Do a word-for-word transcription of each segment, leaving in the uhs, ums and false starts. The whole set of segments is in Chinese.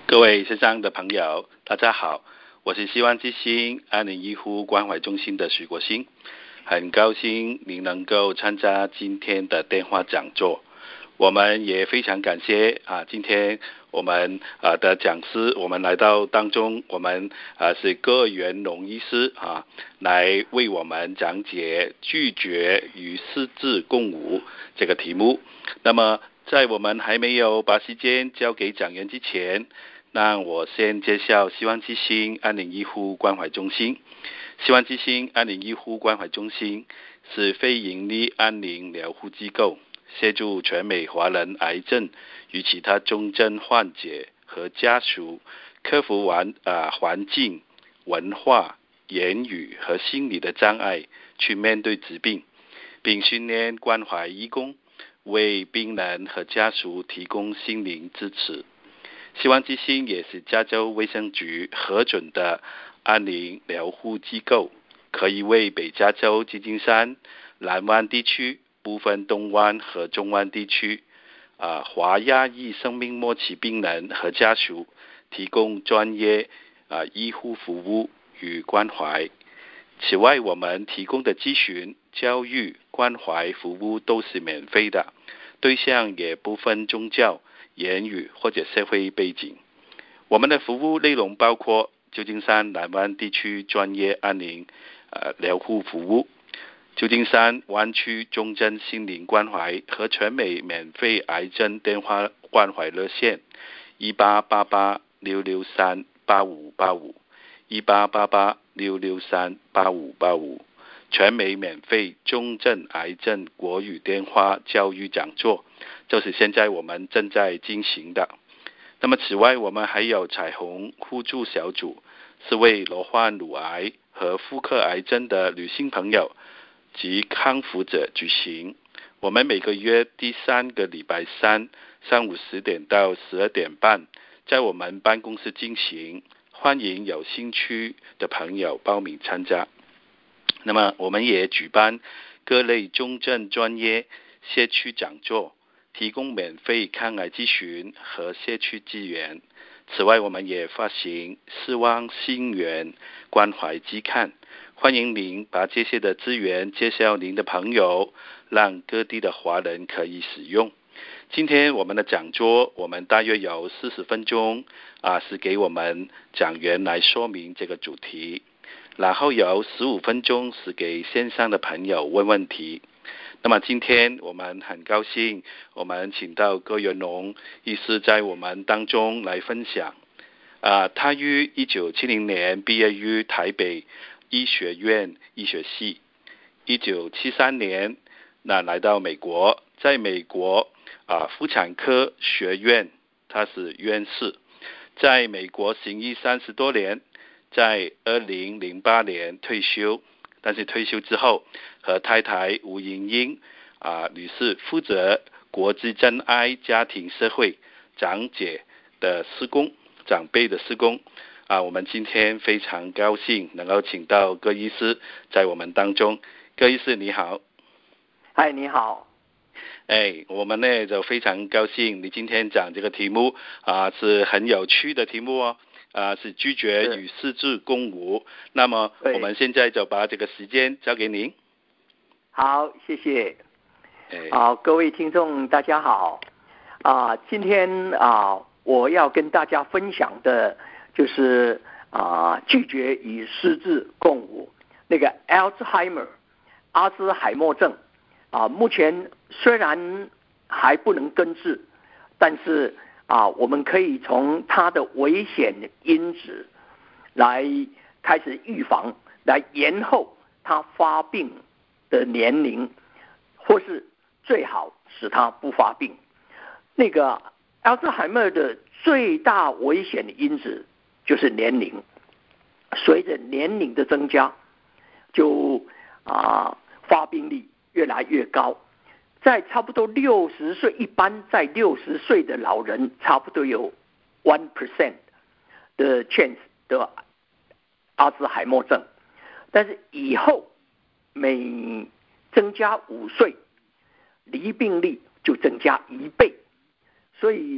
各位线上的朋友，大家好，我是希望之星安宁医护关怀中心的徐国兴，很高兴您能够参加今天的电话讲座。我们也非常感谢啊，今天我们啊的讲师，我们来到当中，我们啊是葛元龙医师啊，来为我们讲解拒绝与失智共舞这个题目。那么在我们还没有把时间交给讲员之前，那我先介绍希望之星安宁医护关怀中心。希望之星安宁医护关怀中心是非营利安宁疗护机构，协助全美华人癌症与其他重症患者和家属克服环啊环境、文化、言语和心理的障碍，去面对疾病，并训练关怀义工，为病人和家属提供心灵支持。希望之星也是加州卫生局核准的安宁疗护机构，可以为北加州旧金山、南湾地区、部分东湾和中湾地区啊华亚裔生命末期病人和家属提供专业啊医护服务与关怀。此外，我们提供的咨询、教育、关怀服务都是免费的，对象也不分宗教、言语或者社会背景。我们的服务内容包括旧金山南湾地区专业安宁呃疗护服务、旧金山湾区重症心灵关怀和全美免费癌症电话关怀热线一八八八六六三八五八五一八八八六六三八五八五，全美免费重症癌症国语电话教育讲座，就是现在我们正在进行的。那么此外，我们还有彩虹互助小组，是为罹患乳癌和妇科癌症的女性朋友及康复者举行。我们每个月第三个礼拜三上午十点到十二点半，在我们办公室进行，欢迎有兴趣的朋友报名参加。那么我们也举办各类重症专业社区讲座，提供免费抗癌咨询和社区资源。此外，我们也发行希望心源关怀季刊，欢迎您把这些的资源介绍您的朋友，让各地的华人可以使用。今天我们的讲座，我们大约有四十分钟啊，是给我们讲员来说明这个主题，然后有十五分钟是给线上的朋友问问题。那么今天我们很高兴，我们请到葛元龙医师在我们当中来分享。啊，他于一九七零年毕业于台北医学院医学系，一九七三年那来到美国，在美国啊妇产科学院他是院士，在美国行医三十多年，在二零零八年退休。但是退休之后，和太太吴莹莹啊女士负责国际真爱家庭社会长者的施工、长辈的施工啊。我们今天非常高兴能够请到葛医师在我们当中。葛医师你好。 嗨，你好。 哎，我们呢就非常高兴，你今天讲这个题目啊是很有趣的题目哦。啊，是拒绝与失智共舞。那么我们现在就把这个时间交给您。 好，谢谢。好、啊，各位听众大家好。啊，今天啊，我要跟大家分享的就是啊，拒绝与失智共舞。那个 Alzheimer 阿兹海默症啊，目前虽然还不能根治，但是啊，我们可以从它的危险因子来开始预防，来延后它发病的年龄，或是最好使它不发病。那个阿兹海默的最大危险因子就是年龄，随着年龄的增加，就啊发病率越来越高。在差不多六十岁，一般在六十岁的老人，差不多有 百分之一 的 chance 得阿兹海默症，但是以后每增加五岁，离病率就增加一倍。所以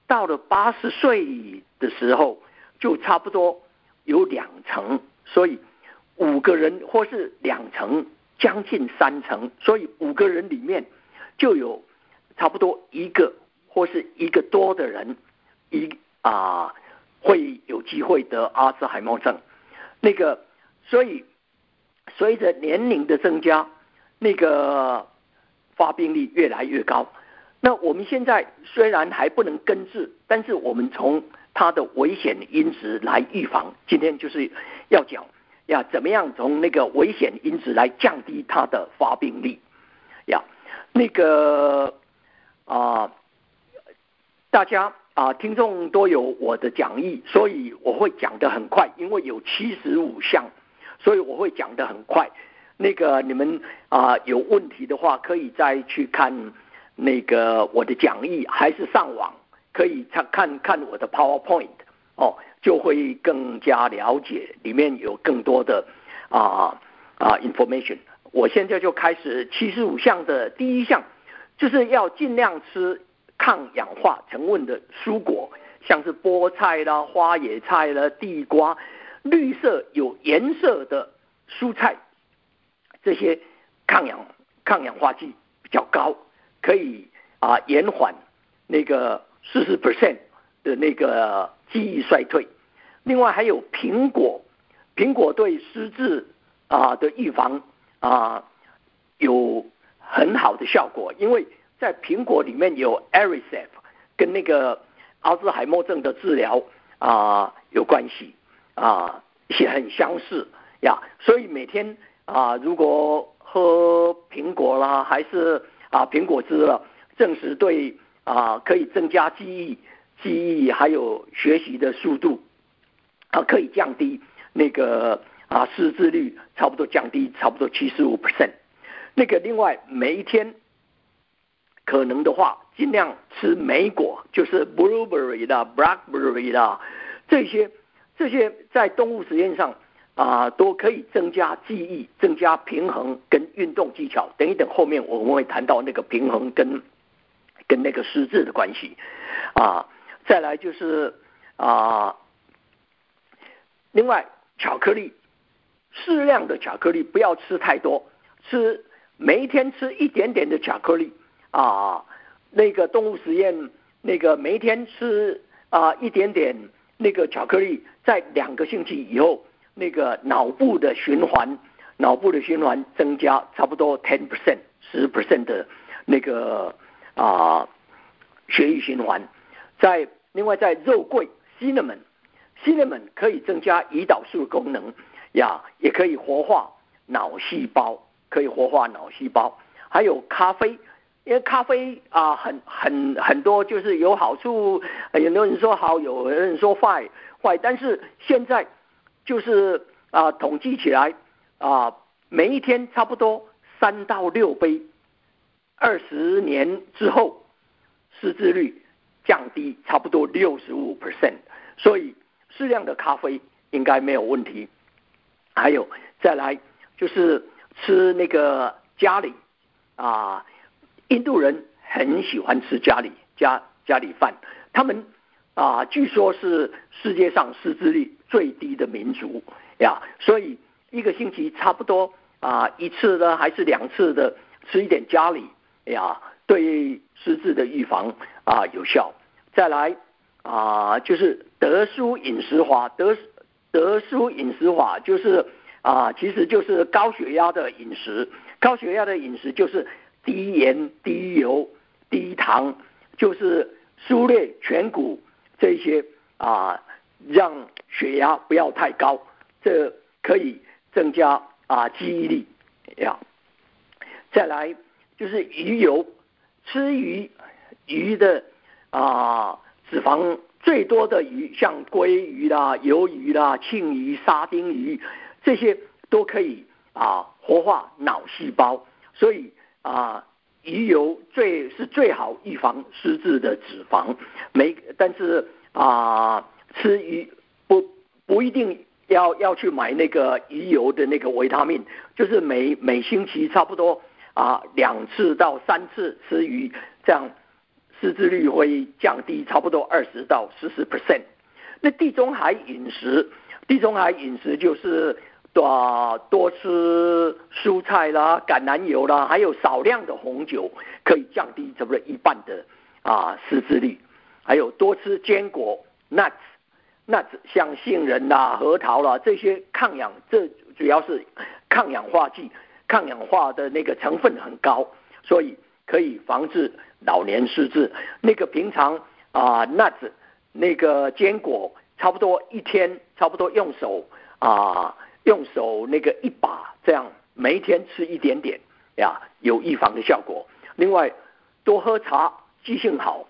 到了八十岁的时候，就差不多有两成，所以五个人或是两成，将近三成，所以五个人里面就有差不多一个或是一个多的人，一啊会有机会得阿兹海默症。那个，所以随着年龄的增加，那个发病率越来越高。那我们现在虽然还不能根治，但是我们从它的危险因子来预防。今天就是要讲要怎么样从那个危险因子来降低它的发病率。呀，那个啊、呃，大家啊、呃，听众都有我的讲义，所以我会讲得很快，因为有七十五项，所以我会讲得很快。那个你们啊、呃、有问题的话，可以再去看那个我的讲义，还是上网可以看看我的 PowerPoint 哦，就会更加了解，里面有更多的啊啊 information。我现在就开始七十五项的第一项，就是要尽量吃抗氧化成分的蔬果，像是菠菜啦、花野菜啦、地瓜，绿色有颜色的蔬菜，这些抗氧抗氧化剂比较高，可以啊延缓那个 百分之四十 的那个记忆衰退。另外还有苹果，苹果对失智啊的预防啊有很好的效果，因为在苹果里面有 Aricept 跟那个阿兹海默症的治疗啊有关系啊，也很相似呀。所以每天啊，如果喝苹果啦，还是啊苹果汁了，证实对啊可以增加记忆、记忆还有学习的速度啊，可以降低那个啊失智率，差不多降低差不多 百分之七十五。那个另外每一天可能的话，尽量吃莓果，就是 blueberry 啦、blackberry 啦，这些这些在动物实验上啊，都可以增加记忆、增加平衡跟运动技巧。等一等，后面我们会谈到那个平衡跟跟那个失智的关系啊。再来就是啊，另外巧克力，适量的巧克力不要吃太多，吃每一天吃一点点的巧克力啊。那个动物实验，那个每一天吃啊一点点那个巧克力，在两个星期以后，那个脑部的循环，脑部的循环增加差不多 百分之十 十 的那个啊血液循环。在另外在肉桂 cinnamon cinnamon 可以增加胰岛素的功能呀，也可以活化脑细胞，可以活化脑细胞。还有咖啡，因为咖啡啊很很很多就是有好处，有的人说好，有的人说坏坏，但是现在就是啊统计起来啊，每一天差不多三到六杯，二十年之后失智率降低差不多 百分之六十五， 所以适量的咖啡应该没有问题。还有再来就是吃那个咖喱啊，印度人很喜欢吃咖喱咖咖喱饭，他们啊据说是世界上失智率最低的民族呀，所以一个星期差不多啊一次呢还是两次的吃一点咖喱呀，对失智的预防啊有效。再来啊就是德叔饮食法，德德叔饮食法就是啊其实就是高血压的饮食，高血压的饮食就是低盐、低油、低糖，就是蔬类、全谷这些啊，让血压不要太高，这可以增加啊记忆力呀。再来就是鱼油，吃鱼鱼的啊脂肪最多的鱼，像鲑鱼啦、鱿鱼啦、庆鱼、沙丁鱼，这些都可以啊活化脑细胞，所以啊鱼油最是最好预防失智的脂肪。没，但是啊吃鱼不不一定要要去买那个鱼油的那个维他命，就是每每星期差不多啊两次到三次吃鱼，这样失智率会降低差不多二十到四十 percent。那地中海饮食，地中海饮食就是多多吃蔬菜啦、橄榄油啦，还有少量的红酒，可以降低差不多一半的啊失智率。还有多吃坚果 nuts nuts 像杏仁啦、核桃啦这些抗氧，这主要是抗氧化剂，抗氧化的那个成分很高，所以可以防治老年失智。那个平常啊、呃、nuts 那个坚果差不多一天差不多用手啊、呃、用手那个一把这样每一天吃一点点呀，有预防的效果。另外多喝茶记性好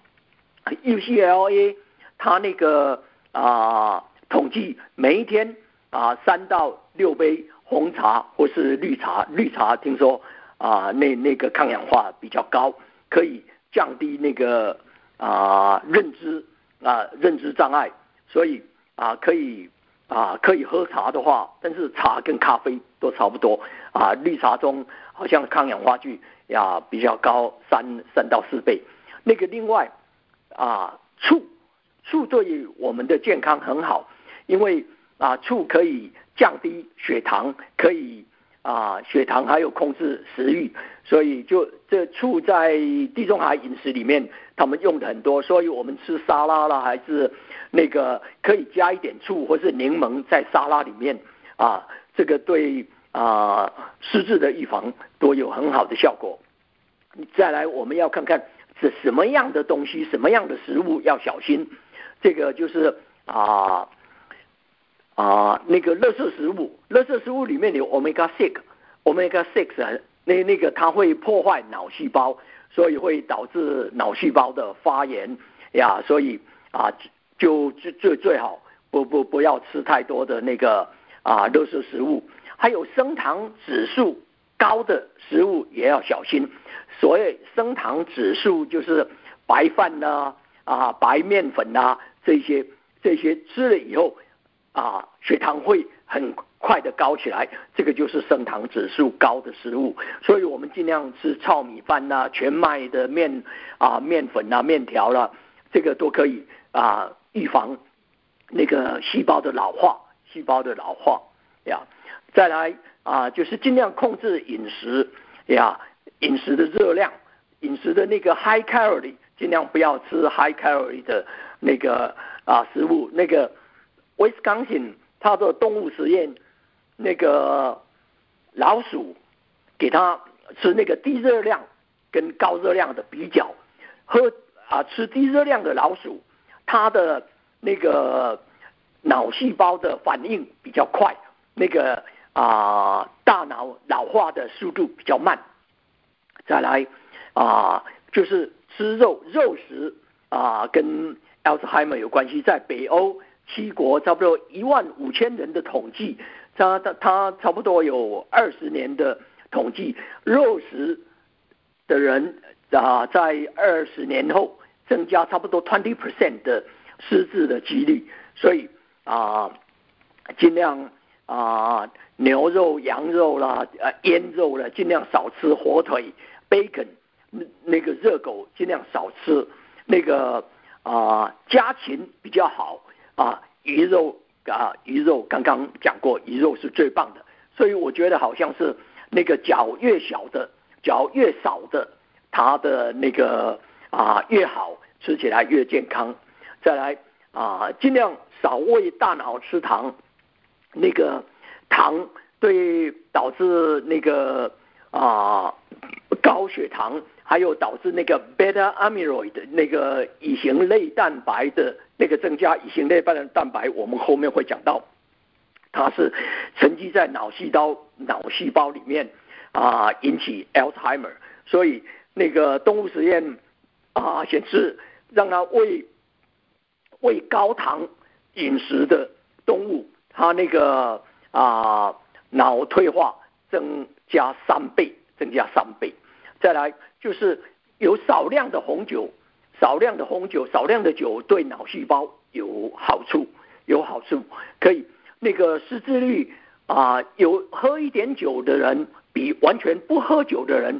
，U C L A 它那个啊、呃、统计每一天啊三、呃、到六杯红茶或是绿茶，绿茶听说啊、呃、那那个抗氧化比较高，可以降低那个啊、呃、认知啊、呃、认知障碍，所以啊、呃、可以啊、呃、可以喝茶的话，但是茶跟咖啡都差不多啊、呃，绿茶中好像抗氧化剂呀比较高，三三到四倍。那个另外啊醋醋对我们的健康很好，因为啊醋可以降低血糖，可以啊血糖还有控制食欲，所以就这醋在地中海饮食里面他们用的很多，所以我们吃沙拉啦，还是那个可以加一点醋或是柠檬在沙拉里面啊，这个对啊失智的预防都有很好的效果。再来我们要看看是什么样的东西，什么样的食物要小心，这个就是啊啊那个垃圾食物，垃圾食物里面有 omega six omega six 那那个它会破坏脑细胞，所以会导致脑细胞的发炎呀，所以啊就就最最好不不不要吃太多的那个啊垃圾食物，还有升糖指数高的食物也要小心。所谓升糖指数就是白饭呐、啊、啊白面粉呐、啊、这些这些吃了以后啊血糖会很快的高起来，这个就是升糖指数高的食物。所以我们尽量吃糙米饭呐、啊、全麦的面啊面粉啊面条啦、啊，这个都可以啊预防那个细胞的老化，细胞的老化呀。再来啊就是尽量控制饮食呀。饮食的热量，饮食的那个 high calorie， 尽量不要吃 high calorie 的那个啊食物。那个 Wisconsin 它的动物实验，那个老鼠给它吃那个低热量跟高热量的比较，喝啊吃低热量的老鼠，它的那个脑细胞的反应比较快，那个啊大脑老化的速度比较慢。再来啊，就是吃肉肉食啊，跟 Alzheimer 有关系。在北欧七国差不多一万五千人的统计，他他他差不多有二十年的统计，肉食的人啊，在二十年后增加差不多 twenty percent 的失智的几率。所以啊，尽量啊牛肉、羊肉啦、呃腌肉啦，尽量少吃火腿。bacon 那个热狗尽量少吃，那个啊家禽比较好啊，鱼肉啊鱼肉刚刚讲过，鱼肉是最棒的，所以我觉得好像是那个脚越小的，脚越少的，它的那个啊越好，吃起来越健康。再来啊，尽量少喂大脑吃糖，那个糖对导致那个啊。高血糖，还有导致那个 beta amyloid 那个乙型类蛋白的那个增加，乙型类蛋白我们后面会讲到，它是沉积在脑细胞脑细胞里面啊，引起 Alzheimer。所以那个动物实验啊显示，让它喂喂高糖饮食的动物，它那个啊脑退化增加三倍，增加三倍。再来就是有少量的红酒，少量的红酒，少量的酒对脑细胞有好处，有好处，可以那个失智率啊、呃，有喝一点酒的人比完全不喝酒的人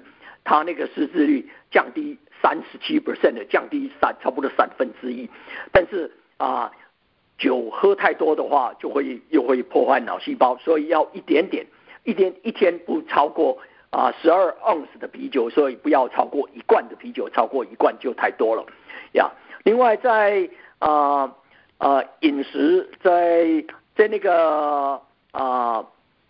它那个失智率降低三十七 percent 的，降低三差不多三分之一。但是啊，酒喝太多的话，就会又会破坏脑细胞，所以要一点点，一天一天不超过啊十二盎司的啤酒，所以不要超过一罐的啤酒，超过一罐就太多了呀。另外在啊啊饮食，在在那个啊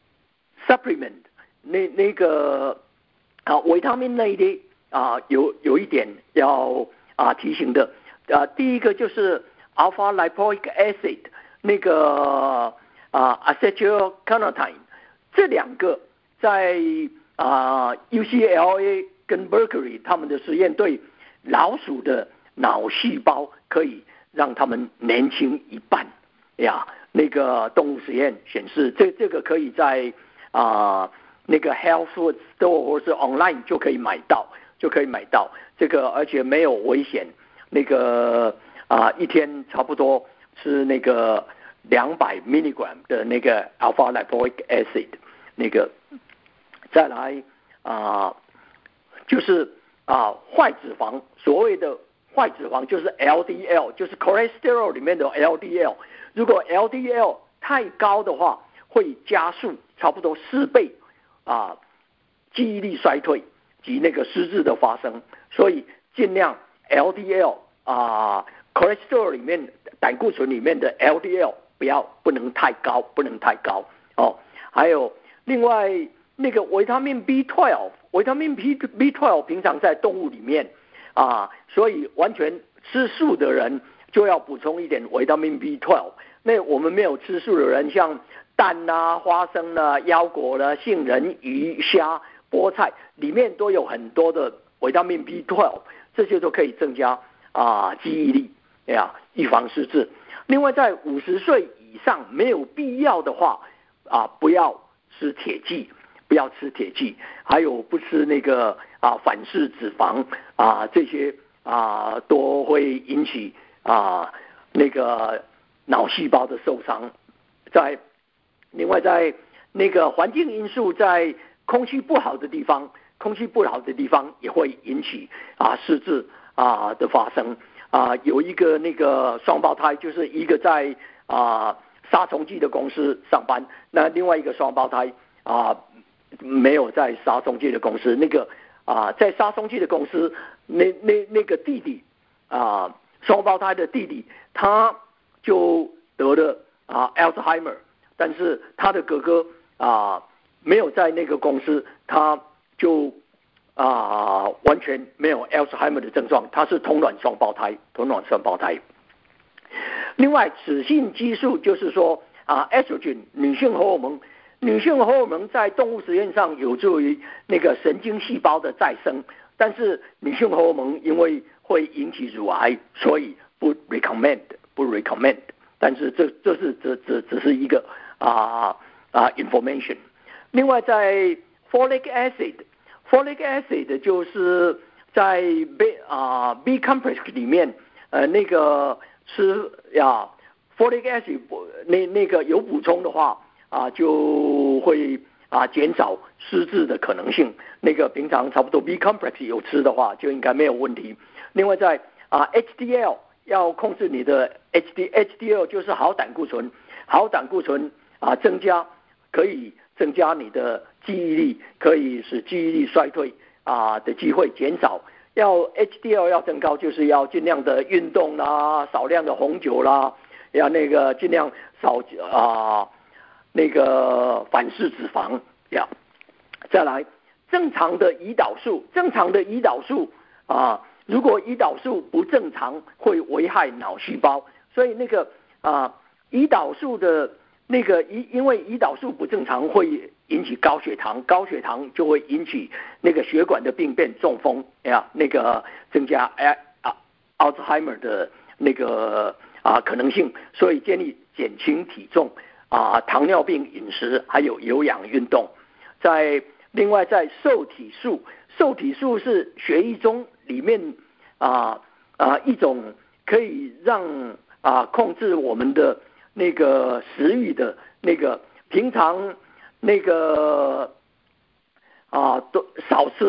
supplement 那那个啊维他命那一类啊有有一点要啊提醒的啊，第一个就是 alpha lipoic acid 那个啊 acetylcarnitine 这两个在啊 U C L A 跟 Berkeley 他们的实验对老鼠的脑细胞可以让他们年轻一半呀。那个动物实验显示，这这个可以在啊那个 health food store 或是 online 就可以买到，就可以买到这个，而且没有危险。那个啊一天差不多吃那个两百 milligram 的那个 alpha lipoic acid 那个，再来啊就是啊坏脂肪，所谓的坏脂肪就是 L D L， 就是 cholesterol 里面的 L D L。如果 L D L 太高的话，会加速差不多四倍啊记忆力衰退及那个失智的发生。所以尽量 L D L 啊 cholesterol 里面胆固醇里面的 L D L 不要不能太高，不能太高哦。还有另外那个维他命 B 十二， 维他命 B B 十二平常在动物里面啊，所以完全吃素的人就要补充一点维他命 B 十二。那我们没有吃素的人，像蛋啦、啊、花生啦、啊、腰果啦、啊、杏仁、鱼、虾、菠菜里面都有很多的维他命 B 十二， 这些都可以增加啊记忆力呀，预防失智。另外，在五十岁以上没有必要的话啊，不要吃铁剂，不要吃铁剂，还有不吃那个啊反式脂肪啊，这些啊都会引起啊那个脑细胞的受伤。在另外在那个环境因素，在空气不好的地方，空气不好的地方也会引起啊失智啊的发生啊。有一个那个双胞胎，就是一个在啊杀虫剂的公司上班，那另外一个双胞胎啊没有在杀虫剂的公司，那个啊在杀虫剂的公司，那那那个弟弟啊双胞胎的弟弟，他就得了啊 Alzheimer， 但是他的哥哥啊没有在那个公司，他就啊完全没有 Alzheimer 的症状，他是同卵双胞胎，同卵双胞胎。另外，雌性激素就是说啊 estrogen 女性荷尔蒙，女性荷尔蒙在动物实验上有助于那个神经细胞的再生，但是女性荷尔蒙因为会引起乳癌，所以不 recommend。不 recommend， 但是这这是这这只是一个啊啊 information。另外在 folic acid，folic acid 就是在 B 啊 B complex 里面，呃那个吃呀 folic acid 那那个有补充的话啊，就会啊减少失智的可能性。那个平常差不多 B complex 有吃的话，就应该没有问题。另外在啊 H D L。要控制你的 H D H D L 就是好胆固醇，好胆固醇啊增加可以增加你的记忆力，可以使记忆力衰退啊的机会减少。要 H D L 要增高，就是要尽量的运动啦，少量的红酒啦，要那个尽量少啊那个反式脂肪呀。再来正常的胰岛素，正常的胰岛素啊。如果胰岛素不正常，会危害脑细胞，所以那个啊，胰岛素的那个因因为胰岛素不正常，会引起高血糖，高血糖就会引起那个血管的病变、中风呀，那个增加哎啊 Alzheimer 的那个啊可能性，所以建议减轻体重啊，糖尿病饮食，还有有氧运动。在另外在受体素，受体素是血液中里面啊啊一种可以让啊控制我们的那个食欲的那个，平常那个啊多少吃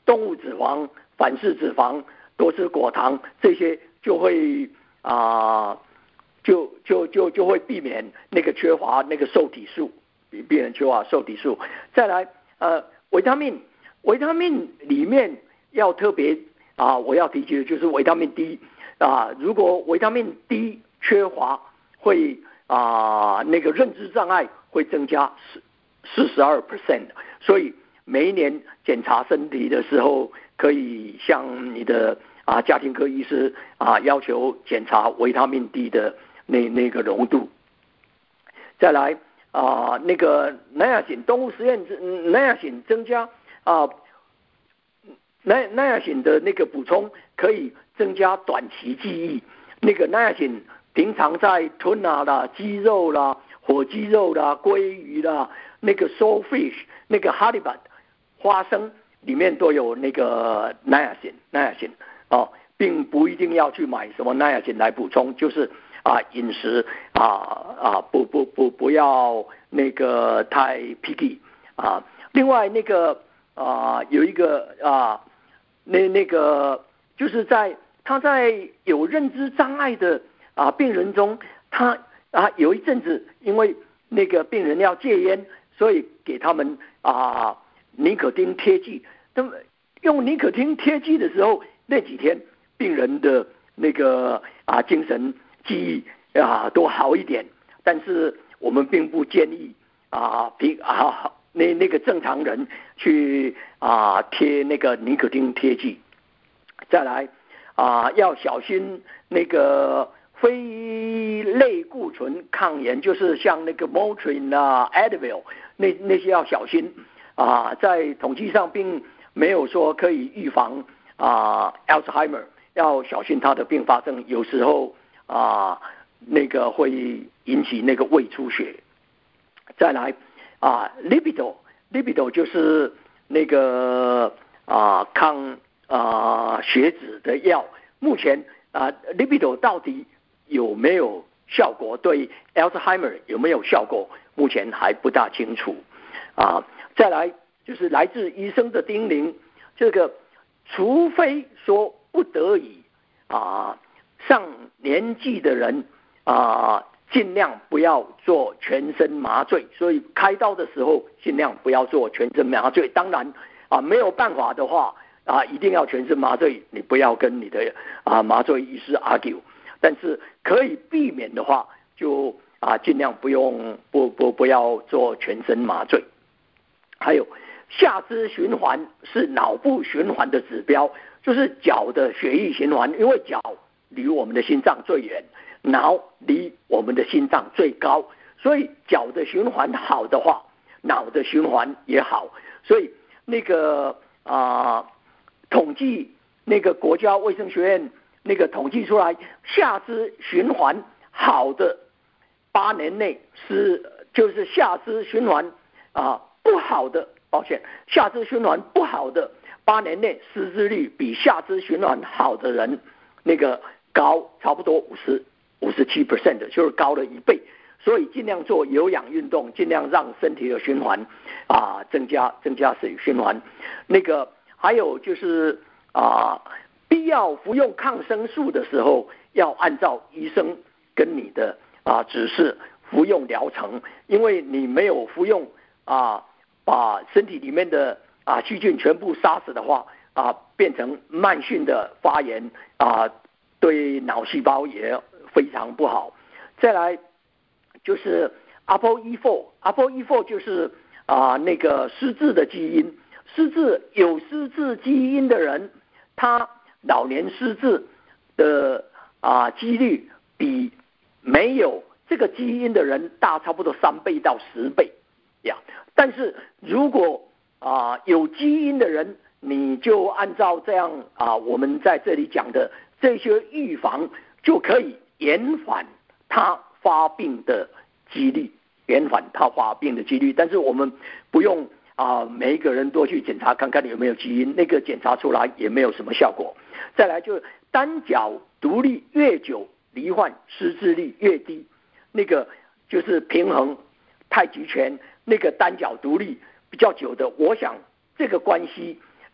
动物脂肪、反式脂肪、多吃果糖，这些就会啊、呃，就就就就会避免那个缺乏那个受体素，避免缺乏受体素。再来，呃，维他命，维他命里面要特别啊、呃，我要提及的就是维他命 D 啊、呃，如果维他命 D 缺乏，会啊、呃、那个认知障碍会增加四十二 percent， 所以每一年检查身体的时候，可以向你的啊家庭科医师啊要求检查维他命 D 的那那个浓度。再来啊那个耐亚性，动物实验耐亚性增加啊耐耐亚性的那个补充可以增加短期记忆。那个耐亚性平常在豚啊啦、鸡肉啦、火鸡肉啦、鲑鱼啦、那个 saltfish、那个 halibut、花生里面都有那个耐亚性，耐亚性哦，并不一定要去买什么耐亚性来补充，就是啊饮食啊啊不不不不要那个太 picky 啊。另外那个啊有一个啊那那个就是在他在有认知障碍的啊病人中，他啊有一阵子因为那个病人要戒烟，所以给他们啊尼可丁贴剂。那么用尼可丁贴剂的时候，那几天病人的那个啊精神记忆啊都好一点，但是我们并不建议啊平啊那那个正常人去啊贴那个尼可丁贴剂。再来啊要小心那个非类固醇抗炎，就是像那个 Motrin 啊 Advil 那那些要小心啊，在统计上并没有说可以预防啊 Alzheimer， 要小心它的并发症，有时候啊那个会引起那个胃出血。再来啊 Lipido Lipido 就是那个啊抗啊血脂的药，目前啊 Lipido 到底有没有效果，对 Alzheimer 有没有效果，目前还不大清楚啊。再来就是来自医生的叮咛，这个除非说不得已啊，上年纪的人啊，尽量不要做全身麻醉，所以开刀的时候尽量不要做全身麻醉。当然啊，没有办法的话啊，一定要全身麻醉，你不要跟你的啊麻醉医师 argue。但是可以避免的话，就啊尽量不用不不不要做全身麻醉。还有下肢循环是脑部循环的指标，就是脚的血液循环，因为脚离我们的心脏最远，脑离我们的心脏最高，所以脚的循环好的话，脑的循环也好。所以那个啊、呃，统计那个国家卫生学院那个统计出来，下肢循环好的八年内是就是下肢循环啊。不好的，抱歉，下肢循环不好的，八年内失智率比下肢循环好的人那个高差不多五十五十七 percent 的，就是高了一倍。所以尽量做有氧运动，尽量让身体的循环啊增加增加水循环。那个还有就是啊，必要服用抗生素的时候，要按照医生跟你的啊指示服用疗程，因为你没有服用啊。把身体里面的啊细菌全部杀死的话啊，变成慢性的发炎啊，对脑细胞也非常不好。再来就是 A P O E 四 A P O E 四 就是啊那个失智的基因，失智有失智基因的人，他老年失智的啊几率比没有这个基因的人大差不多三倍到十倍呀。但是如果啊、呃、有基因的人，你就按照这样啊、呃、我们在这里讲的这些预防，就可以延缓他发病的几率，延缓他发病的几率。但是我们不用啊、呃、每一个人都去检查看看有没有基因，那个检查出来也没有什么效果。再来就是单脚独立越久，罹患失智率越低，那个就是平衡太极拳。那个单脚独立比较久的，我想这个关系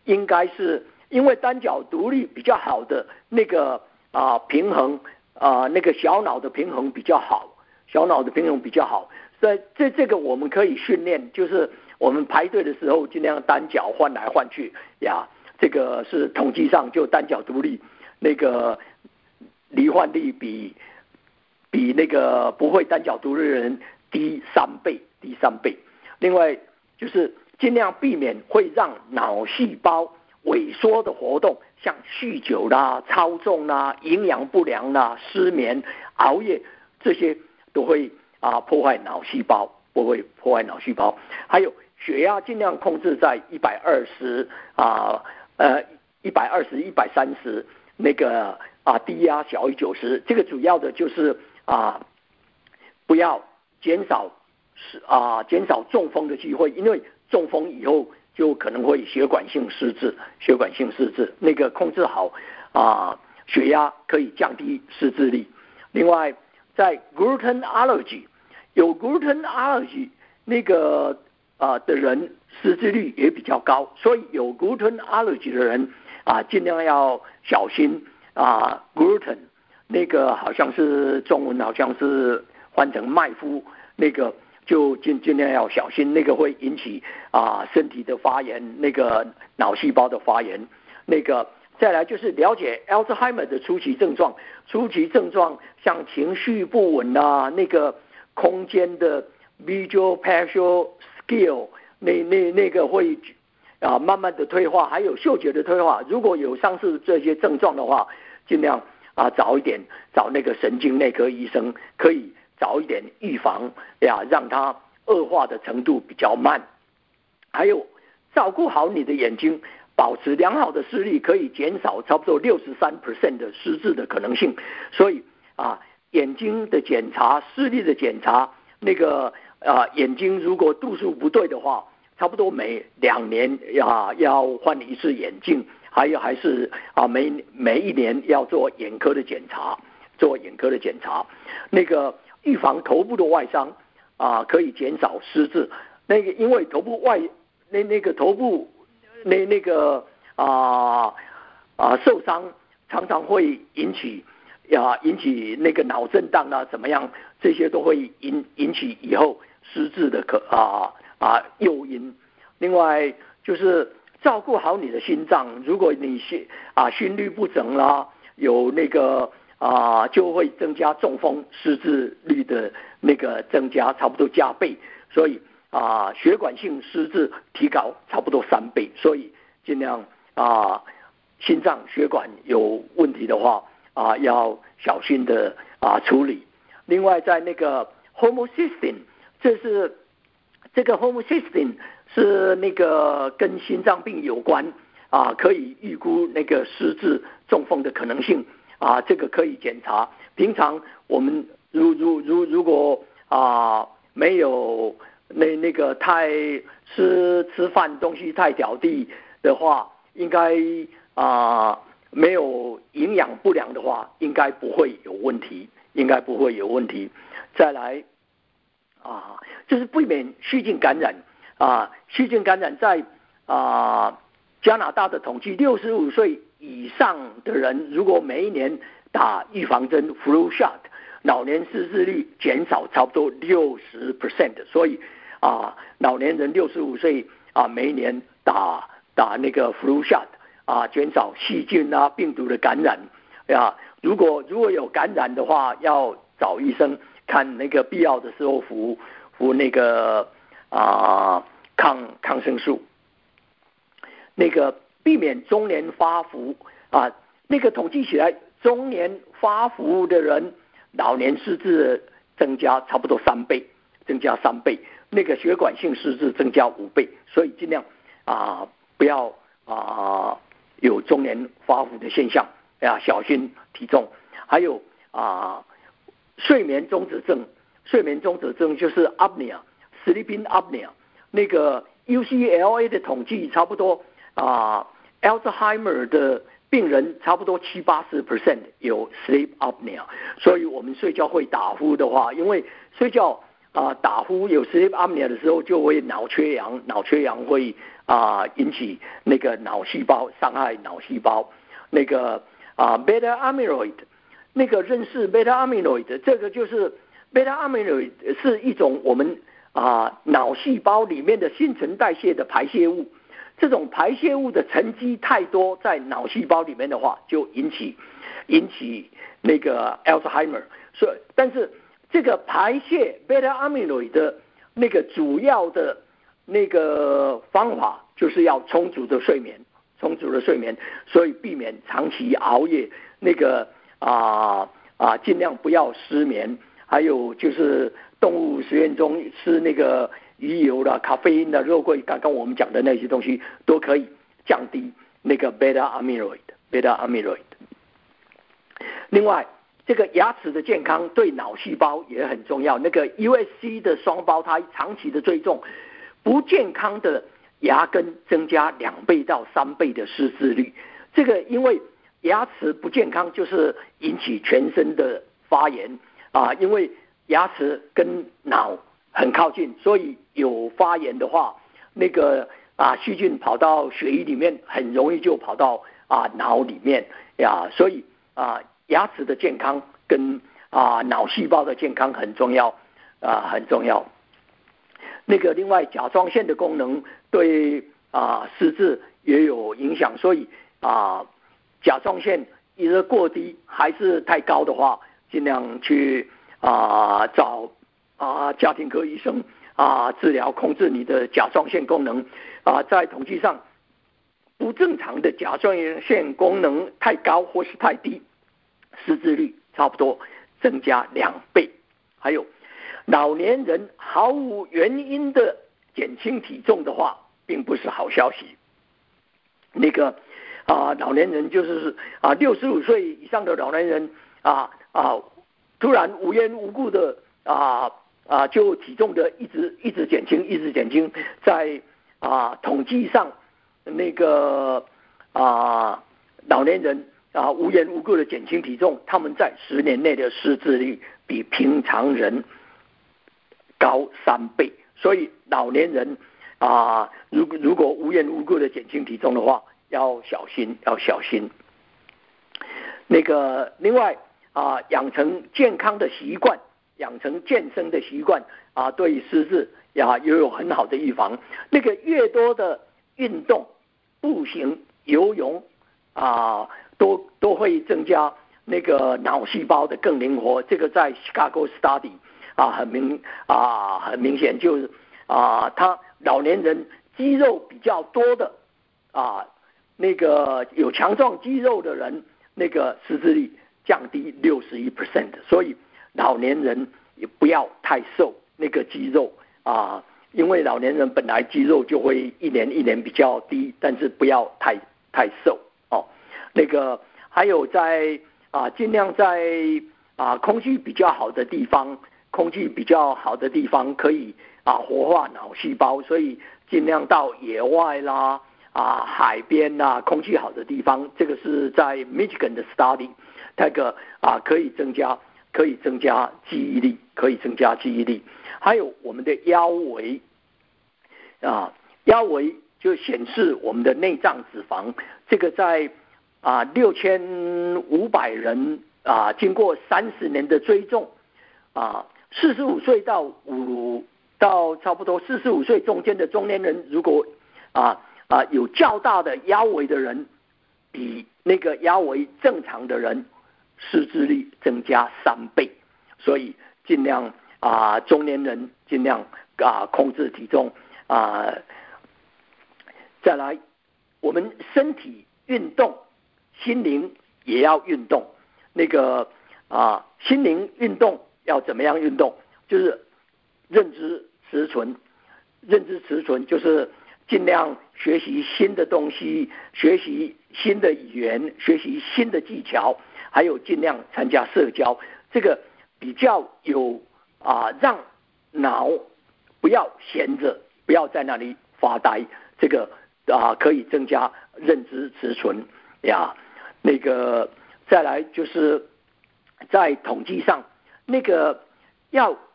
应该是因为单脚独立比较好的那个啊平衡啊那个小脑的平衡比较好，小脑的平衡比较好，所以这这个我们可以训练，就是我们排队的时候尽量单脚换来换去呀，这个是统计上就单脚独立那个罹患率比比那个不会单脚独立的人低三倍，低三倍。另外就是尽量避免会让脑细胞萎缩的活动，像酗酒啦、超重啦、营养不良啦、失眠、熬夜，这些都会啊破坏脑细胞，不会破坏脑细胞。还有血压尽量控制在一百二十啊呃一百二十一百三十，那个啊低压小于九十，这个主要的就是啊不要减少啊减少中风的机会，因为中风以后就可能会血管性失智，血管性失智那个控制好啊血压可以降低失智率。另外在 gluten allergy 有 gluten allergy 那个啊的人失智率也比较高，所以有 gluten allergy 的人啊尽量要小心啊 gluten 那个好像是中文好像是换成麦麸，那个就尽尽量要小心，那个会引起啊身体的发炎，那个脑细胞的发炎。那个再来就是了解 Alzheimer 的初期症状，初期症状像情绪不稳啊，那个空间的 visual spatial skill 那那那个会啊慢慢的退化，还有嗅觉的退化。如果有上述这些症状的话，尽量啊早一点找那个神经内科医生，可以早一点预防呀，让它恶化的程度比较慢。还有照顾好你的眼睛，保持良好的视力，可以减少差不多 百分之六十三 的失智的可能性。所以啊，眼睛的检查、视力的检查，那个啊眼睛如果度数不对的话，差不多每两年啊要换一次眼镜，还有还是啊每每一年要做眼科的检查，做眼科的检查。那个预防头部的外伤啊，可以减少失智。那个因为头部外那那个头部那那个啊啊受伤，常常会引起呀引起那个脑震荡啊怎么样，这些都会引引起以后失智的可啊啊诱因。另外就是照顾好你的心脏，如果你心啊心律不整啦，有那个啊就会增加中风失智率的那个增加，差不多加倍。所以啊，血管性失智提高差不多三倍，所以尽量啊，心脏血管有问题的话啊，要小心的啊处理。另外，在那个 homocysteine， 这是这个 homocysteine 是那个跟心脏病有关啊，可以预估那个失智中风的可能性啊，这个可以检查。平常我们如如如如果啊没有那那个太吃吃饭东西太挑剔的话，应该啊没有营养不良的话，应该不会有问题，应该不会有问题。再来啊，就是避免细菌感染啊，细菌感染在啊加拿大的统计，六十五岁以上的人如果每一年打预防针 flu shot， 老年失智率减少差不多 百分之六十， 所以啊，老年人六十五岁啊，每一年打打那个 flu shot 啊，减少细菌啊、病毒的感染啊。如果如果有感染的话，要找医生看，那个必要的时候服服那个啊抗抗生素。那个避免中年发福啊，那个统计起来，中年发福的人，老年失智增加差不多三倍，增加三倍。那个血管性失智增加五倍，所以尽量啊不要啊有中年发福的现象呀，小心体重。还有啊睡眠中止症，睡眠中止症就是 apnea，sleeping apnea。那个 U C L A 的统计差不多啊 Alzheimer 的病人差不多七八十 percent 有 sleep apnea， 所以我们睡觉会打呼的话，因为睡觉啊打呼有 sleep apnea 的时候，就会脑缺氧，脑缺氧会啊引起那个脑细胞伤害脑细胞。那个啊 beta amyloid， 那个认识 beta amyloid， 这个就是 beta amyloid 是一种我们啊脑细胞里面的新陈代谢的排泄物。这种排泄物的沉积太多在脑细胞里面的话，就引起引起那个 Alzheimer。所以，但是这个排泄 beta amyloid 的那个主要的那个方法，就是要充足的睡眠，充足的睡眠，所以避免长期熬夜，那个啊啊尽量不要失眠，还有就是动物实验中吃那个鱼油啦、咖啡因的肉桂，刚刚我们讲的那些东西都可以降低那个 beta amyloid beta amyloid。另外，这个牙齿的健康对脑细胞也很重要。那个 U S C 的双胞胎长期的追踪，不健康的牙根增加两倍到三倍的失智率。这个因为牙齿不健康，就是引起全身的发炎啊，因为牙齿跟脑很靠近，所以有发炎的话，那个啊细菌跑到血液里面，很容易就跑到啊脑里面呀，所以啊牙齿的健康跟啊脑细胞的健康很重要啊很重要。那个另外甲状腺的功能对啊失智也有影响，所以啊甲状腺一直过低还是太高的话，尽量去啊找啊家庭科医生啊治疗控制你的甲状腺功能啊。在统计上，不正常的甲状腺功能太高或是太低，失智率差不多增加两倍。还有老年人毫无原因的减轻体重的话，并不是好消息。那个啊，老年人就是啊，六十五岁以上的老年人啊啊，突然无缘无故的啊啊，就体重的一直一直减轻，一直减轻，在啊统计上，那个啊老年人啊无缘无故的减轻体重，他们在十年内的失智率比平常人高三倍。所以老年人啊，如果如果无缘无故的减轻体重的话，要小心，要小心。那个另外啊，养成健康的习惯，养成健身的习惯啊，对失智呀也有很好的预防。那个越多的运动，步行、游泳啊，都都会增加那个脑细胞的更灵活。这个在 Chicago Study 啊，很明啊，很明显就是啊，他老年人肌肉比较多的啊，那个有强壮肌肉的人，那个失智率降低 百分之六十一， 所以老年人也不要太瘦，那个肌肉啊，因为老年人本来肌肉就会一年一年比较低，但是不要太太瘦哦。那个还有在啊，尽量在啊空气比较好的地方，空气比较好的地方可以啊活化脑细胞，所以尽量到野外啦。啊，海边呐、啊，空气好的地方，这个是在 Michigan 的 study， 那个啊可以增加，可以增加记忆力，可以增加记忆力。还有我们的腰围啊，腰围就显示我们的内脏脂肪，这个在啊六千五百人啊，经过三十年的追踪啊，四十五岁到五到差不多四十五岁中间的中年人，如果啊。啊，有较大的腰围的人，比那个腰围正常的人失智率增加三倍，所以尽量啊，中年人尽量啊控制体重啊。再来，我们身体运动，心灵也要运动。那个啊，心灵运动要怎么样运动？就是认知持存，认知持存就是。尽量学习新的东西，学习新的语言，学习新的技巧，还有尽量参加社交，这个比较有啊，让脑不要闲着，不要在那里发呆，这个啊可以增加认知持存呀。那个再来就是在统计上，那个要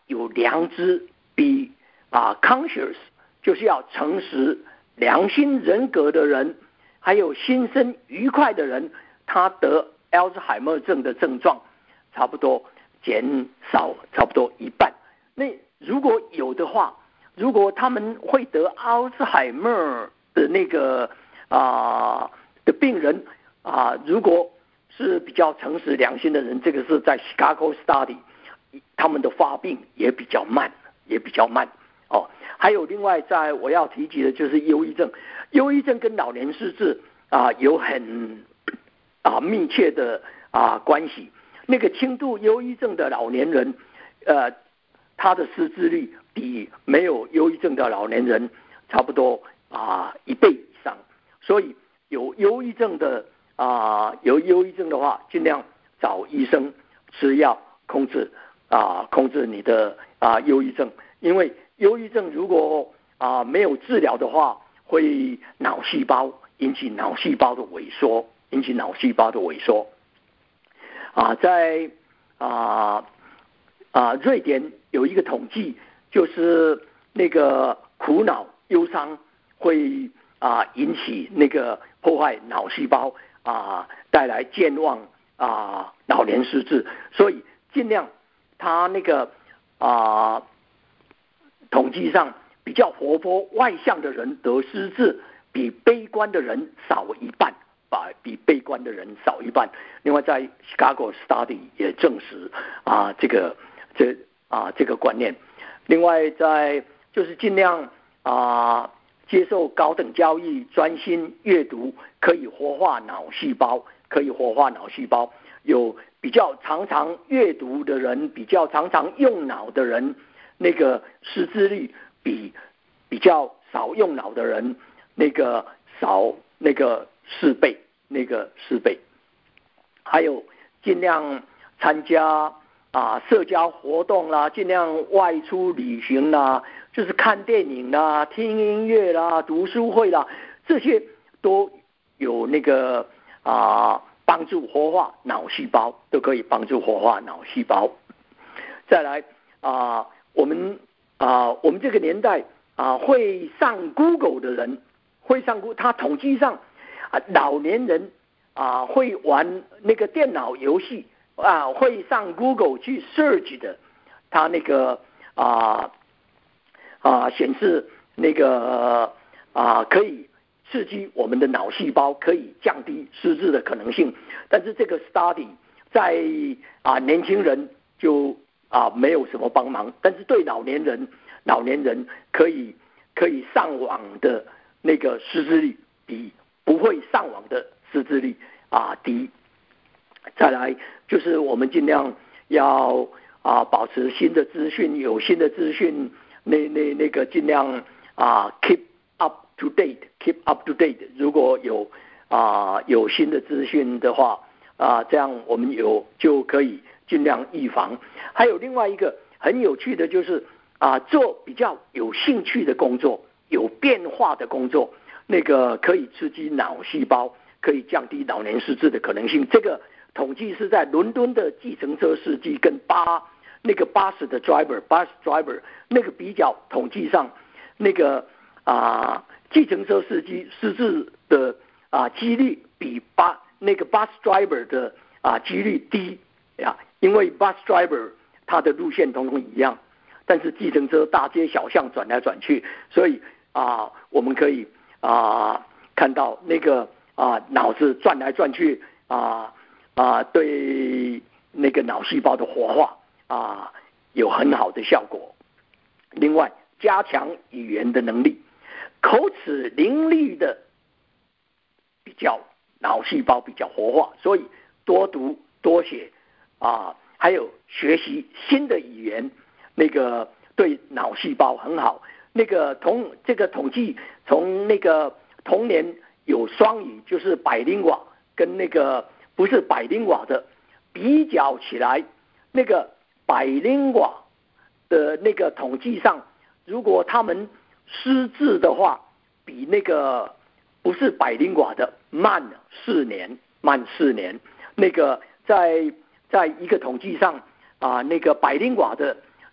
有良知，比啊 conscious 就是要诚实、良心人格的人，还有心生愉快的人，他得阿兹海默症的症状差不多减少差不多一半。那如果有的话，如果他们会得阿兹海默的那个啊、呃、的病人啊、呃，如果是比较诚实良心的人，这个是在 Chicago Study， 他们的发病也比较慢，也比较慢哦。还有另外，在我要提及的就是忧郁症，忧郁症跟老年失智啊、呃、有很啊密切的啊关系。那个轻度忧郁症的老年人，呃，他的失智率比没有忧郁症的老年人差不多啊一倍以上。所以有忧郁症的啊有忧郁症的话，尽量找医生吃药控制啊控制你的啊忧郁症，因为忧郁症如果啊没有治疗的话，会脑细胞引起脑细胞的萎缩，引起脑细胞的萎缩。啊，在啊啊瑞典有一个统计，就是那个苦恼、忧伤会啊引起那个破坏脑细胞啊，带来健忘啊、老年失智，所以尽量他那个啊统计上比较活泼外向的人得失智，比悲观的人少一半。比悲观的人少一半。另外，在 Chicago Study 也证实啊这个这啊这个观念。另外，在就是尽量啊接受高等教育，专心阅读，可以活化脑细胞，可以活化脑细胞。有比较常常阅读的人，比较常常用脑的人，那个识字率比比较少用脑的人那个少那个四倍，那个四倍。还有尽量参加啊社交活动啦，尽量外出旅行啦，就是看电影啦、听音乐啦、读书会啦，这些都有那个啊帮助活化脑细胞，都可以帮助活化脑细胞。再来啊，我们啊我们这个年代啊会上 Google 的人，会上 Google， 他统计上啊老年人啊会玩那个电脑游戏啊，会上 Google 去 search 的，他那个啊啊显示那个啊可以刺激我们的脑细胞，可以降低失智的可能性。但是这个 study 在啊年轻人就啊没有什么帮忙，但是对老年人，老年人可以可以上网的那个失智率比不会上网的失智率啊低。再来就是我们尽量要啊保持新的资讯，有新的资讯，那那那个尽量啊 keep up to date，keep up to date。如果有啊有新的资讯的话啊，这样我们有就可以尽量预防。还有另外一个很有趣的就是啊做比较有兴趣的工作，有变化的工作，那个可以刺激脑细胞，可以降低老年失智的可能性。这个统计是在伦敦的计程车司机跟巴那个巴士的 driver bus driver 那个比较统计上，那个啊计程车司机失智的啊几率比巴那个 bus driver 的啊几率低呀，因为 bus driver 他的路线统统一样，但是计程车大街小巷转来转去，所以啊我们可以啊看到那个啊脑子转来转去啊啊对那个脑细胞的活化啊有很好的效果。另外加强语言的能力，口齿伶俐的比较脑细胞比较活化，所以多读多写啊，还有学习新的语言，那个对脑细胞很好。那个同这个统计从那个童年有双语，就是百灵瓦跟那个不是百灵瓦的比较起来，那个百灵瓦的那个统计上，如果他们失智的话，比那个不是百灵瓦的慢四年，慢四年。那个在在一个统计上啊，那个百灵瓦的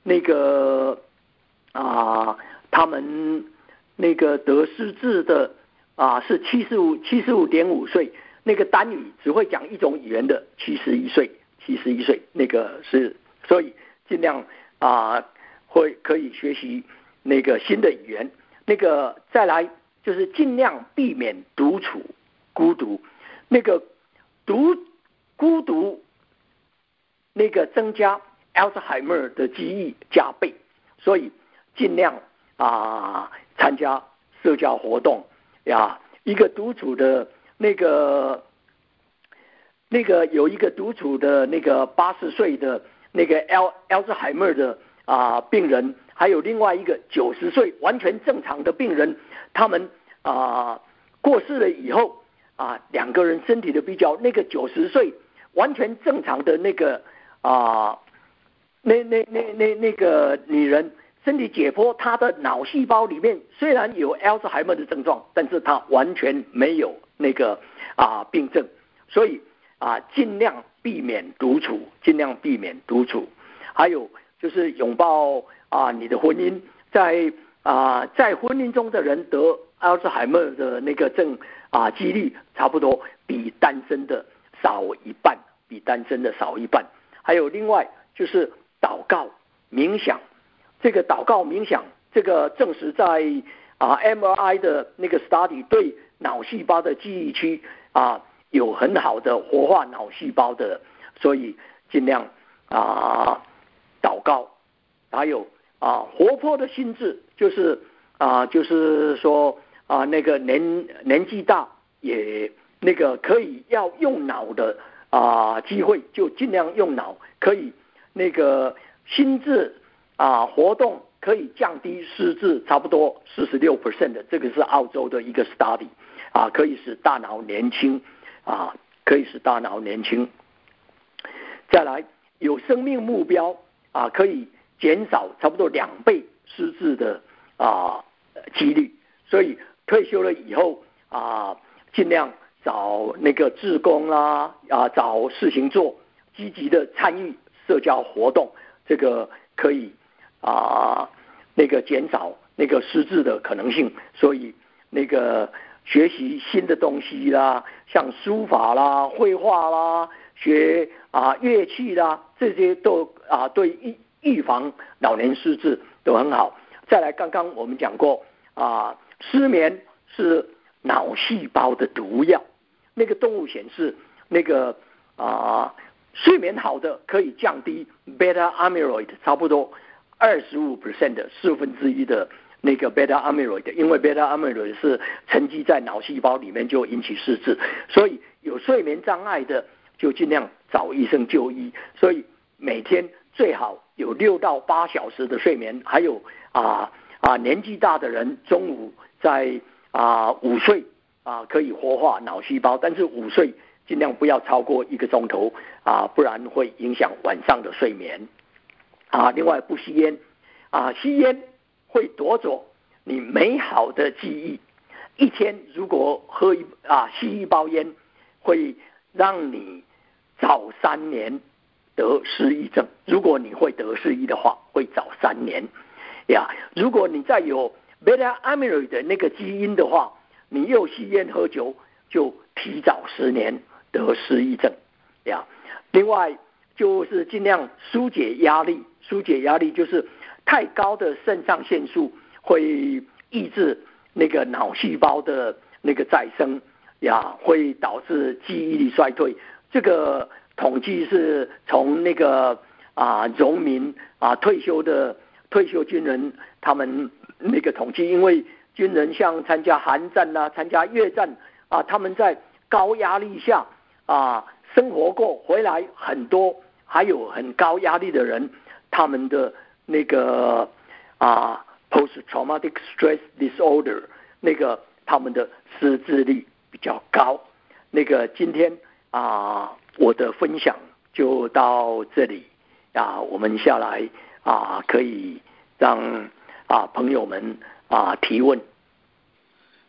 那个啊，他们那个得失智的啊是七十五七十五点五岁，那个单语只会讲一种语言的七十一岁，七十一岁那个是，所以尽量啊会可以学习那个新的语言。那个再来就是尽量避免独处孤独，那个独孤独那个增加 Alzheimer 的记忆加倍，所以尽量啊参加社交活动呀。一个独处的那个那个有一个独处的那个八十岁的那个 Alzheimer 的啊病人，还有另外一个九十岁完全正常的病人，他们啊过世了以后啊两个人身体的比较，那个九十岁完全正常的那个啊那那那那那个女人身体解剖，她的脑细胞里面虽然有 Alzheimer 的症状，但是她完全没有那个啊病症，所以啊尽量避免独处，尽量避免独处。还有就是拥抱啊你的婚姻，在啊在婚姻中的人得 Alzheimer 的那个症啊几率差不多比单身的少一半，比单身的少一半。还有另外就是祷告冥想，这个祷告冥想这个证实在啊 M R I 的那个 study 对脑细胞的记忆区啊有很好的活化脑细胞的，所以尽量啊祷告。还有啊活泼的心智，就是啊就是说啊那个年年纪大也那个可以要用脑的啊机会就尽量用脑，可以那个心智啊活动可以降低失智差不多 百分之四十六 的，这个是澳洲的一个 study 啊，可以使大脑年轻啊，可以使大脑年轻。再来有生命目标啊，可以减少差不多两倍失智的啊几率，所以退休了以后啊，尽量找那个志工啦啊，找事情做，积极的参与社交活动，这个可以啊那个减少那个失智的可能性。所以那个学习新的东西啦，像书法啦、绘画啦，学啊乐器啦，这些都啊对预预防老年失智都很好。再来，刚刚我们讲过啊，失眠是脑细胞的毒药。那个动物显示，那个啊睡眠好的可以降低 beta amyloid 差不多二十五 percent 的四分之一的那个 beta amyloid， 因为 beta amyloid 是沉积在脑细胞里面就引起失智，所以有睡眠障碍的就尽量找医生就医。所以每天最好有六到八小时的睡眠。还有啊啊年纪大的人中午在啊午睡啊可以活化脑细胞，但是午睡尽量不要超过一个钟头啊，不然会影响晚上的睡眠啊。另外不吸烟啊，吸烟会夺走你美好的记忆。一天如果喝一啊吸一包烟，会让你早三年得失忆症。如果你会得失忆的话，会早三年呀。如果你再有 beta amyloid 的那个基因的话，你又吸烟喝酒，就提早十年得失忆症呀。另外就是尽量疏解压力，疏解压力就是太高的肾上腺素会抑制那个脑细胞的那个再生呀，会导致记忆力衰退。这个统计是从那个啊农民啊退休的退休军人他们那个统计，因为军人像参加韩战啊、参加越战啊，他们在高压力下啊生活过回来，很多还有很高压力的人，他们的那个啊 post traumatic stress disorder 那个他们的失智率比较高。那个今天啊我的分享就到这里啊，我们下来啊可以让啊朋友们啊提问。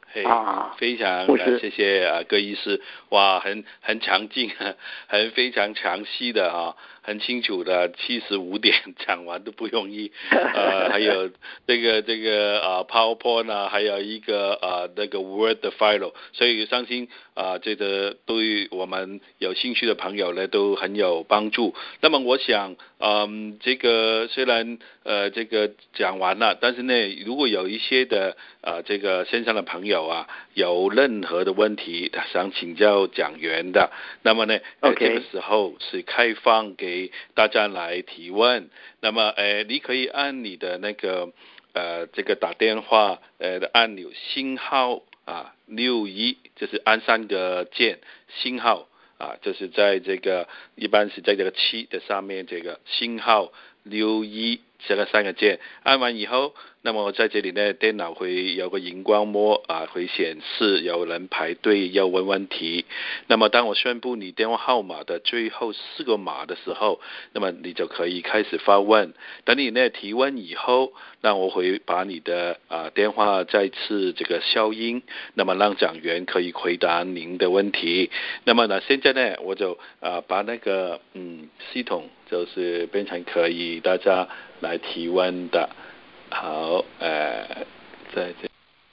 嘿，啊，非常、呃、谢谢啊，戈医师，哇，很很强劲，很非常详细的哈、啊，很清楚的，七十五点讲完都不容易，呃，还有这个这个啊 PowerPoint 啊，还有一个啊那个 Word 的 file， 所以相信啊这个对我们有兴趣的朋友呢都很有帮助。那么我想，嗯，这个虽然呃这个讲完了，但是呢，如果有一些的啊这个线上的朋友啊，有任何的问题想请教讲员的，那么呢，呃 okay. 这个时候是开放给大家来提问。那么，呃，你可以按你的那个呃这个打电话呃的按钮星号啊六一，就是按三个键星号啊，就是在这个一般是在这个七的上面这个星号六一这个三个键，按完以后。那么在这里呢，电脑会有个荧光幕啊，会显示有人排队要问问题。那么当我宣布你电话号码的最后四个码的时候，那么你就可以开始发问。等你呢提问以后，那我会把你的啊电话再次这个消音，那么让讲员可以回答您的问题。那么呢，现在呢，我就啊把那个嗯系统就是变成可以大家来提问的。好，呃，在这，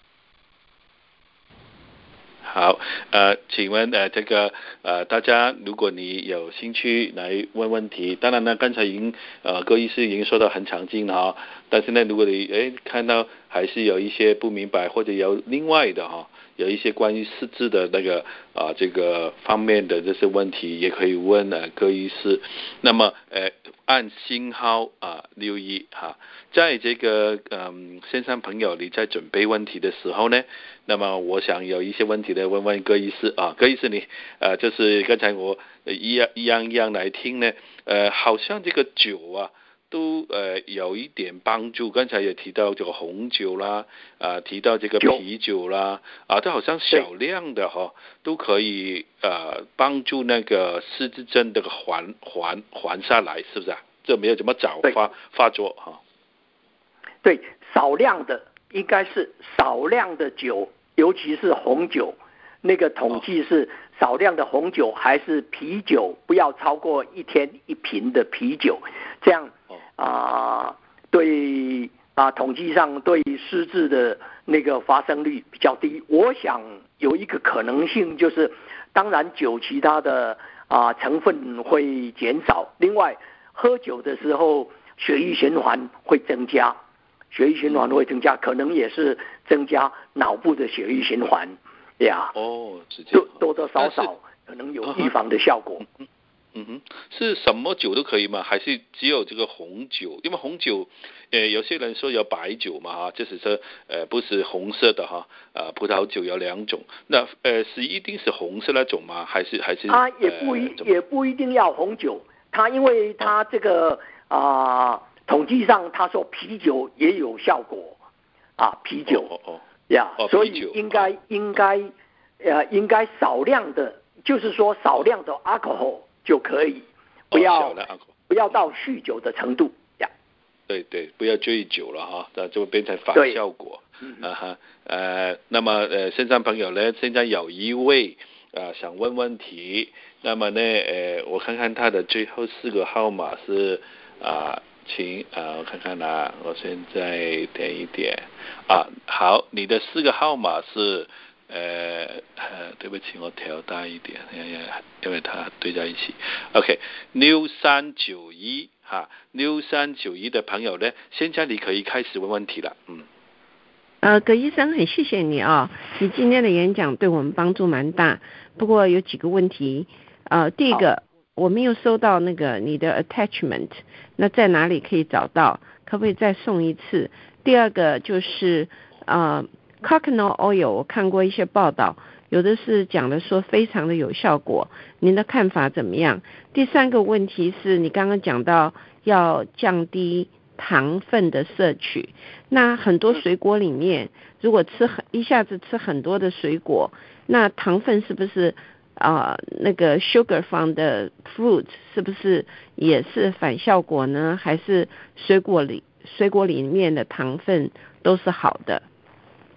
好，呃，请问呃，这个呃，大家如果你有兴趣来问问题，当然呢，刚才已经呃，戈医师已经说到很详尽了哈，但是呢，如果你诶看到还是有一些不明白，或者有另外的哈，有一些关于识字的那个啊、呃、这个方面的这些问题，也可以问呃戈医师。那么呃，按星号啊六一哈。在这个嗯线上朋友你在准备问题的时候呢，那么我想有一些问题呢问问戈医师啊，戈医师你呃就是刚才我一样一样一样来听呢，呃好像这个酒啊都呃有一点帮助，刚才也提到这个红酒啦，啊提到这个啤酒啦，啊都好像小量的哈、哦，都可以呃帮助那个失智症这个缓缓缓下来，是不是啊？这没有怎么早发发作哈。 对，少量的应该是少量的酒，尤其是红酒。那个统计是少量的红酒还是啤酒，不要超过一天一瓶的啤酒，这样啊、呃，对啊、呃，统计上对失智的那个发生率比较低。我想有一个可能性就是，当然酒其他的啊、呃、成分会减少，另外喝酒的时候血液循环会增加。血液循环会增加，可能也是增加脑部的血液循环呀。 哦，是这样， 多多少少可能有预防的效果。 嗯嗯哼，是什么酒都可以吗？还是只有这个红酒？因为红酒，呃，有些人说有白酒嘛哈，就是说呃不是红色的哈，呃葡萄酒有两种，那呃是一定是红色那种吗？还是还是？ 它也不一、呃、也不一定要红酒，它因为它这个啊、呃、统计上他说啤酒也有效果啊，啤酒哦哦呀， 哦 yeah, 所以应该、哦、应该呃应该少量的，就是说少量的 alcohol 就可以，不要、哦、不要到酗酒的程度呀。 对对，不要醉酒了哈，那就变成反效果。啊哈，呃，那么呃，线上朋友呢，现在有一位啊、呃、想问问题，那么呢，呃，我看看他的最后四个号码是啊、呃，请啊、呃，我看看啊，我现在点一点啊，好，你的四个号码是呃呃，对不起，我调大一点，因为因为它对在一起。OK， 六三九一。哈，六三九一的朋友呢，现在你可以开始问问题了。嗯， 呃，葛医生，很谢谢你啊、哦，你今天的演讲对我们帮助蛮大。不过有几个问题，呃，第一个我没有收到那个你的 attachment， 那在哪里可以找到？可不可以再送一次？第二个就是呃 coconut oil， 我看过一些报道，有的是讲的说非常的有效果，您的看法怎么样？第三个问题是你刚刚讲到要降低糖分的摄取，那很多水果里面，如果吃很一下子吃很多的水果，那糖分是不是啊、呃？那个 sugar from the fruit 是不是也是反效果呢？还是水果里水果里面的糖分都是好的？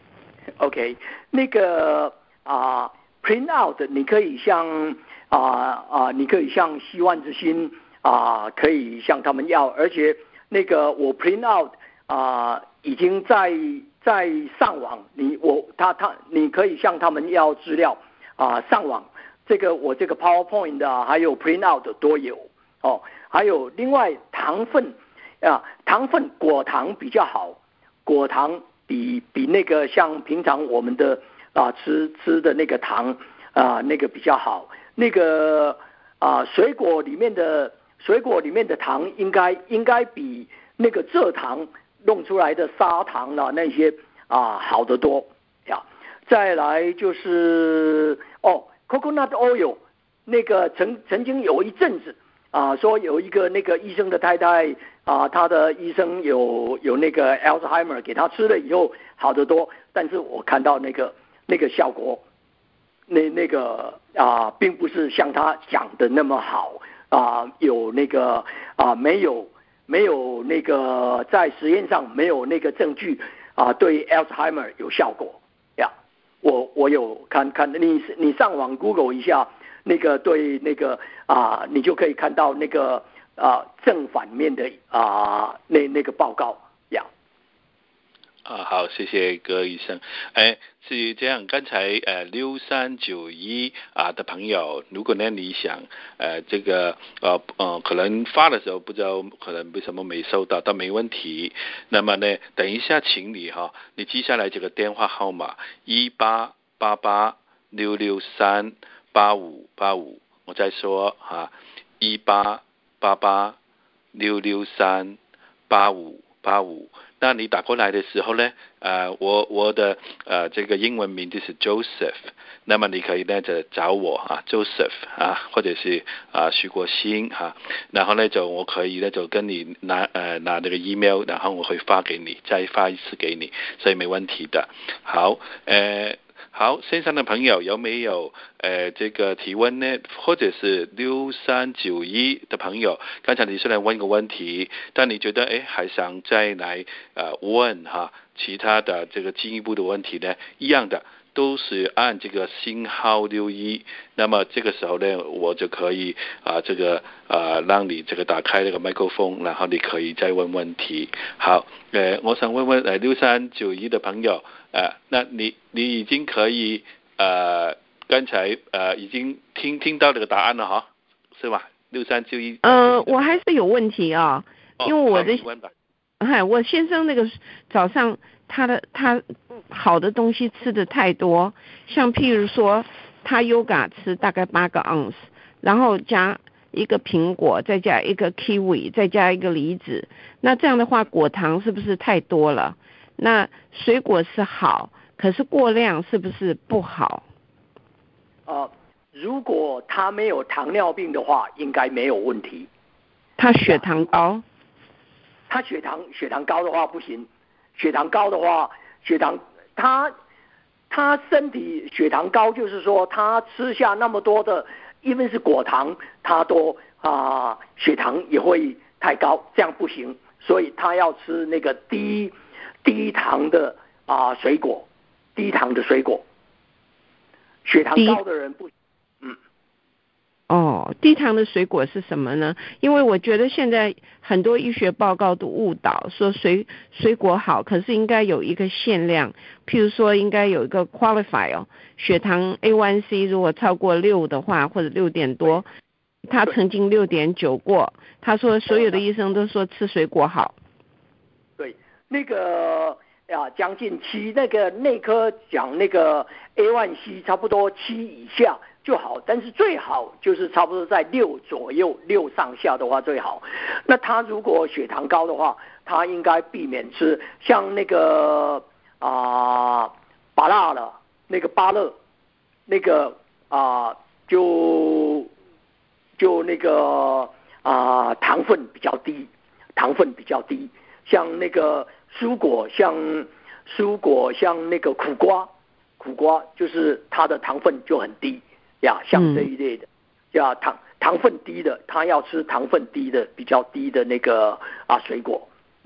OK， 那个啊、呃、，print out 你可以像啊啊、呃呃，你可以向希望之星啊、呃，可以向他们要，而且那个我 print out 啊、呃，已经在在上网，你我他他你可以向他们要资料啊、呃，上网这个我这个 PowerPoint 的还有 print out 都有哦，还有另外糖分啊，糖分果糖比较好，果糖。比比那个像平常我们的啊吃吃的那个糖啊那个比较好，那个啊水果里面的水果里面的糖应该应该比那个蔗糖弄出来的砂糖啊那些啊好得多呀。再来就是哦 coconut oil 那个曾曾经有一阵子啊说有一个那个医生的太太。啊，他的医生有有那个 Alzheimer 给他吃了以后好得多，但是我看到那个那个效果，那那个啊，并不是像他讲的那么好啊，有那个啊，没有没有那个在实验上没有那个证据啊，对 Alzheimer 有效果呀。我我有看看，你你上网 Google 一下那个对那个啊，你就可以看到那个。啊，正反面的啊，那那个报告呀。 啊，好，谢谢葛医生。哎，是这样，刚才呃六三九一啊的朋友，如果呢你想呃这个呃呃可能发的时候不知道可能为什么没收到，但没问题。那么呢，等一下请你哈，你记下来这个电话号码一八八八六六三八五八五，我再说哈，一八八八六六三八五八五。那你打过来的时候呢，呃，我我的呃这个英文名字是 Joseph， 那么你可以呢就找我啊 Joseph 啊，或者是啊徐国兴哈、啊，然后呢就我可以呢就跟你拿呃拿那个 email， 然后我会发给你，再发一次给你，所以没问题的。好，呃。好，线上的朋友有没有呃这个提问呢？或者是六三九一的朋友，刚才你虽然问个问题，但你觉得哎还想再来呃问哈其他的这个进一步的问题呢？一样的都是按这个星号六一，那么这个时候呢，我就可以啊、呃、这个啊、呃、让你这个打开这个麦克风，然后你可以再问问题。好，呃，我想问问呃六三九一的朋友。呃，那你你已经可以呃，刚才呃已经听听到这个答案了哈，是吧？六三九一。 呃，我还是有问题啊、哦，因为我的， 哎， 我先生那个早上他的他好的东西吃的太多，像譬如说他 Yoga 吃大概八个 ounce， 然后加一个苹果，再加一个 kiwi， 再加一个梨子，那这样的话果糖是不是太多了？那水果是好，可是过量是不是不好？ 呃，如果他没有糖尿病的话，应该没有问题。 他血糖高， 他血糖血糖高的话不行，血糖高的话，血糖他他身体血糖高，就是说他吃下那么多的，因为是果糖，他都啊、呃、血糖也会太高，这样不行，所以他要吃那个低。低糖的啊、呃、水果，低糖的水果，血糖高的人不，嗯， 哦，低糖的水果是什么呢？因为我觉得现在很多医学报告都误导，说水水果好，可是应该有一个限量，譬如说应该有一个 qualify 哦，血糖 A 一 C 如果超过六的话，或者六点多，他曾经六点九过，他说所有的医生都说吃水果好。 对。那个啊，将近七，那个内科讲那个 A 一 C 差不多七以下就好，但是最好就是差不多在六左右，六上下的话最好。那他如果血糖高的话，他应该避免吃像那个啊芭乐了，那个芭乐，那个啊就就那个啊糖分比较低，糖分比较低，像那个。蔬果像蔬果像那个苦瓜，苦瓜就是它的糖分就很低呀，像这一类的，呀糖糖分低的，他要吃糖分低的比较低的那个啊水果。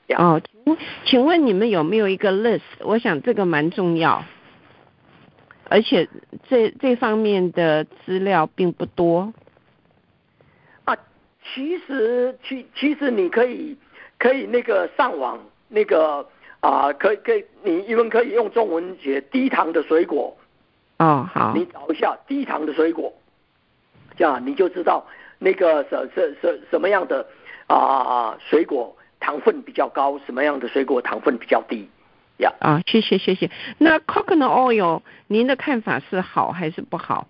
哦，请问你们有没有一个 list？ 我想这个蛮重要，而且这这方面的资料并不多。 啊，其实其其实你可以可以那个上网那个啊，可以可以你因为可以用中文写低糖的水果。 哦，好。 你找一下低糖的水果，这样你就知道那个什什什什么样的啊水果糖分比较高，什么样的水果糖分比较低呀？ 啊、哦，谢谢谢谢。那 coconut oil 您的看法是好还是不好？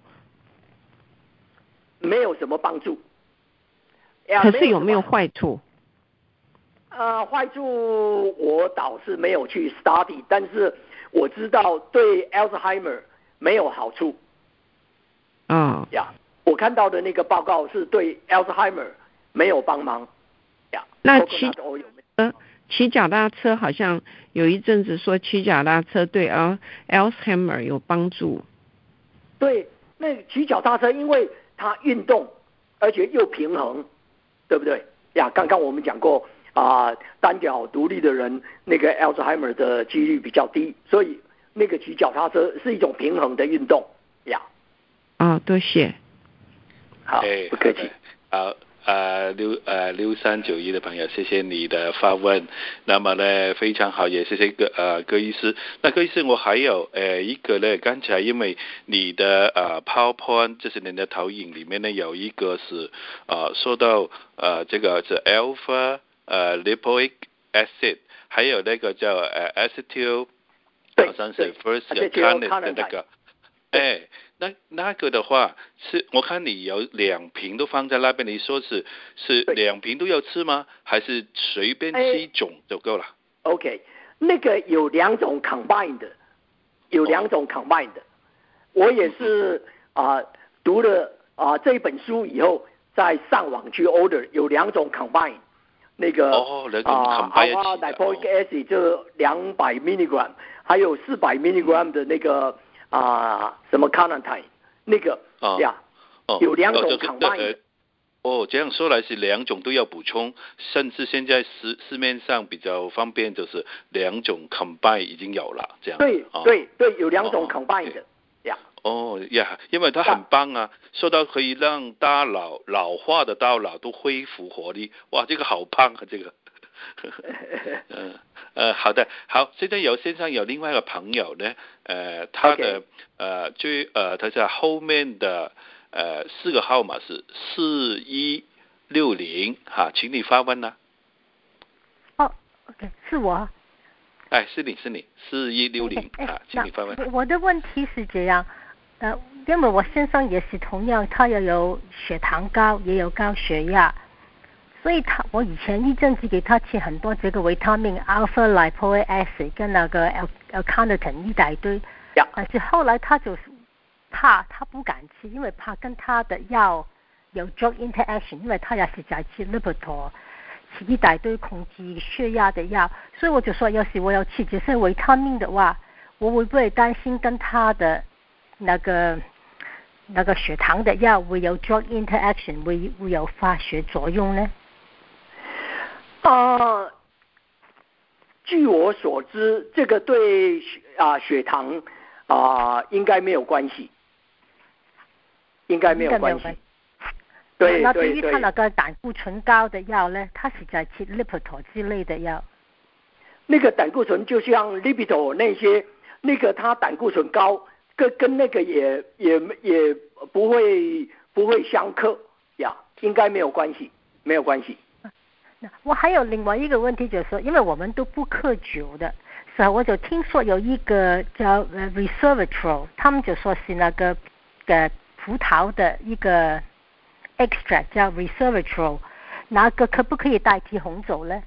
没有什么帮助。 可是有没有坏处？ 呃，坏处我倒是没有去 study， 但是我知道对 Alzheimer 没有好处。 嗯， 呀，我看到的那个报告是对 Alzheimer 没有帮忙。呀， 那骑呃骑脚踏车好像有一阵子说骑脚踏车对 Alzheimer 有帮助。 对，那骑脚踏车因为它运动，而且又平衡，对不对？呀，刚刚我们讲过啊、呃，单脚独立的人那个 Alzheimer 的几率比较低，所以那个骑脚踏车是一种平衡的运动呀。 哦，多谢。 好，不客气。 好。呃六呃六三九一的朋友，谢谢你的发问。那么呢，非常好，也谢谢葛呃葛医师。那葛医师，我还有呃一个呢，刚才因为你的呃 PowerPoint 就是你的投影里面呢有一个是呃说到呃这个是 alpha 呃 lipoic acid， 还有那个叫呃 acetyl， 好像是 first carnate 的那个。哎，那那个的话是，我看你有两瓶都放在那边，你说是是两瓶都要吃吗？还是随便吃一种就够了？ 哎、OK， 那个有两种 combined， 有两种 combined，、哦、我也是啊、呃、读了啊、呃、这一本书以后，再上网去 order， 有两种 combined， 那个哦，两种 combined 啊 alpha lipoic acid 就两百 milligram， 还有四百 milligram 的那个。啊，什么 carnitine 那个呀、 哦， 有两种 combine。 哦，这样说来是两种都要补充，甚至现在市市面上比较方便，就是两种 combine 已经有了，这样。 对、哦、对对，有两种 combine 的呀。 哦呀，因為它很棒啊，說到可以讓大腦老化的大腦都恢復活力，哇，這個好棒啊，這個。嗯呃，好的，好，現在有線上有另外一個朋友呢，呃，他的、okay. 呃最呃，他在後面的呃四個號碼是四一六零，哈，請你發問啦。 哦 ，OK， 是我。 哎，是你是你，四一六零，哈，請你發問。 我的問題是這樣，呃，因為我先生也是同樣，他也有血糖高，也有高血壓。所以他我以前一陣子給他吃很多這個維他命 alpha lipoic acid 跟那個 L-carnitine 一大堆，但是後來他就怕，他不敢吃，因為怕跟他的藥有 drug interaction， 因為他也是在吃 Lipitor， 吃一大堆控制血壓的藥，所以我就說要是我要吃這些維他命的話，我會不會擔心跟他的那個那個血糖的藥會有 drug interaction， 會會有化學作用呢？ 啊、呃，據我所知，這個對啊、呃、血糖啊、呃、應該沒有關係，應該沒有關係。對那對於他那個膽固醇高的藥呢，他是在吃 Lipitor 之類的藥。 那個膽固醇就像 Lipitor 那些，那個他膽固醇高，跟跟那個也也也不會不會相克呀，應該沒有關係，沒有關係。 我還有另外一個問題，就是說，因為我們都不喝酒的，所以我就聽說有一個叫 resveratrol， 他們就說是那個嘅葡萄的一個 extract 叫 resveratrol， 那個可不可以代替紅酒呢？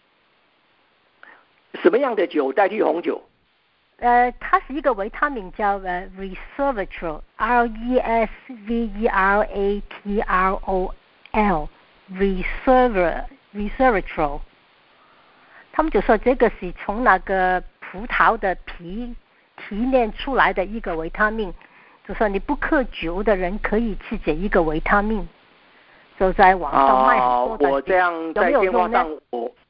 什麼樣的酒代替紅酒？ 呃，它是一個維他命叫 resveratrol，R E S V E R A T R O L，resveratrol。他們就說這個是從那個葡萄的皮提煉出來的一個維他命，就說你不喝酒的人可以吃這一個維他命，就在網上賣很多的。 啊，我這樣在電話上我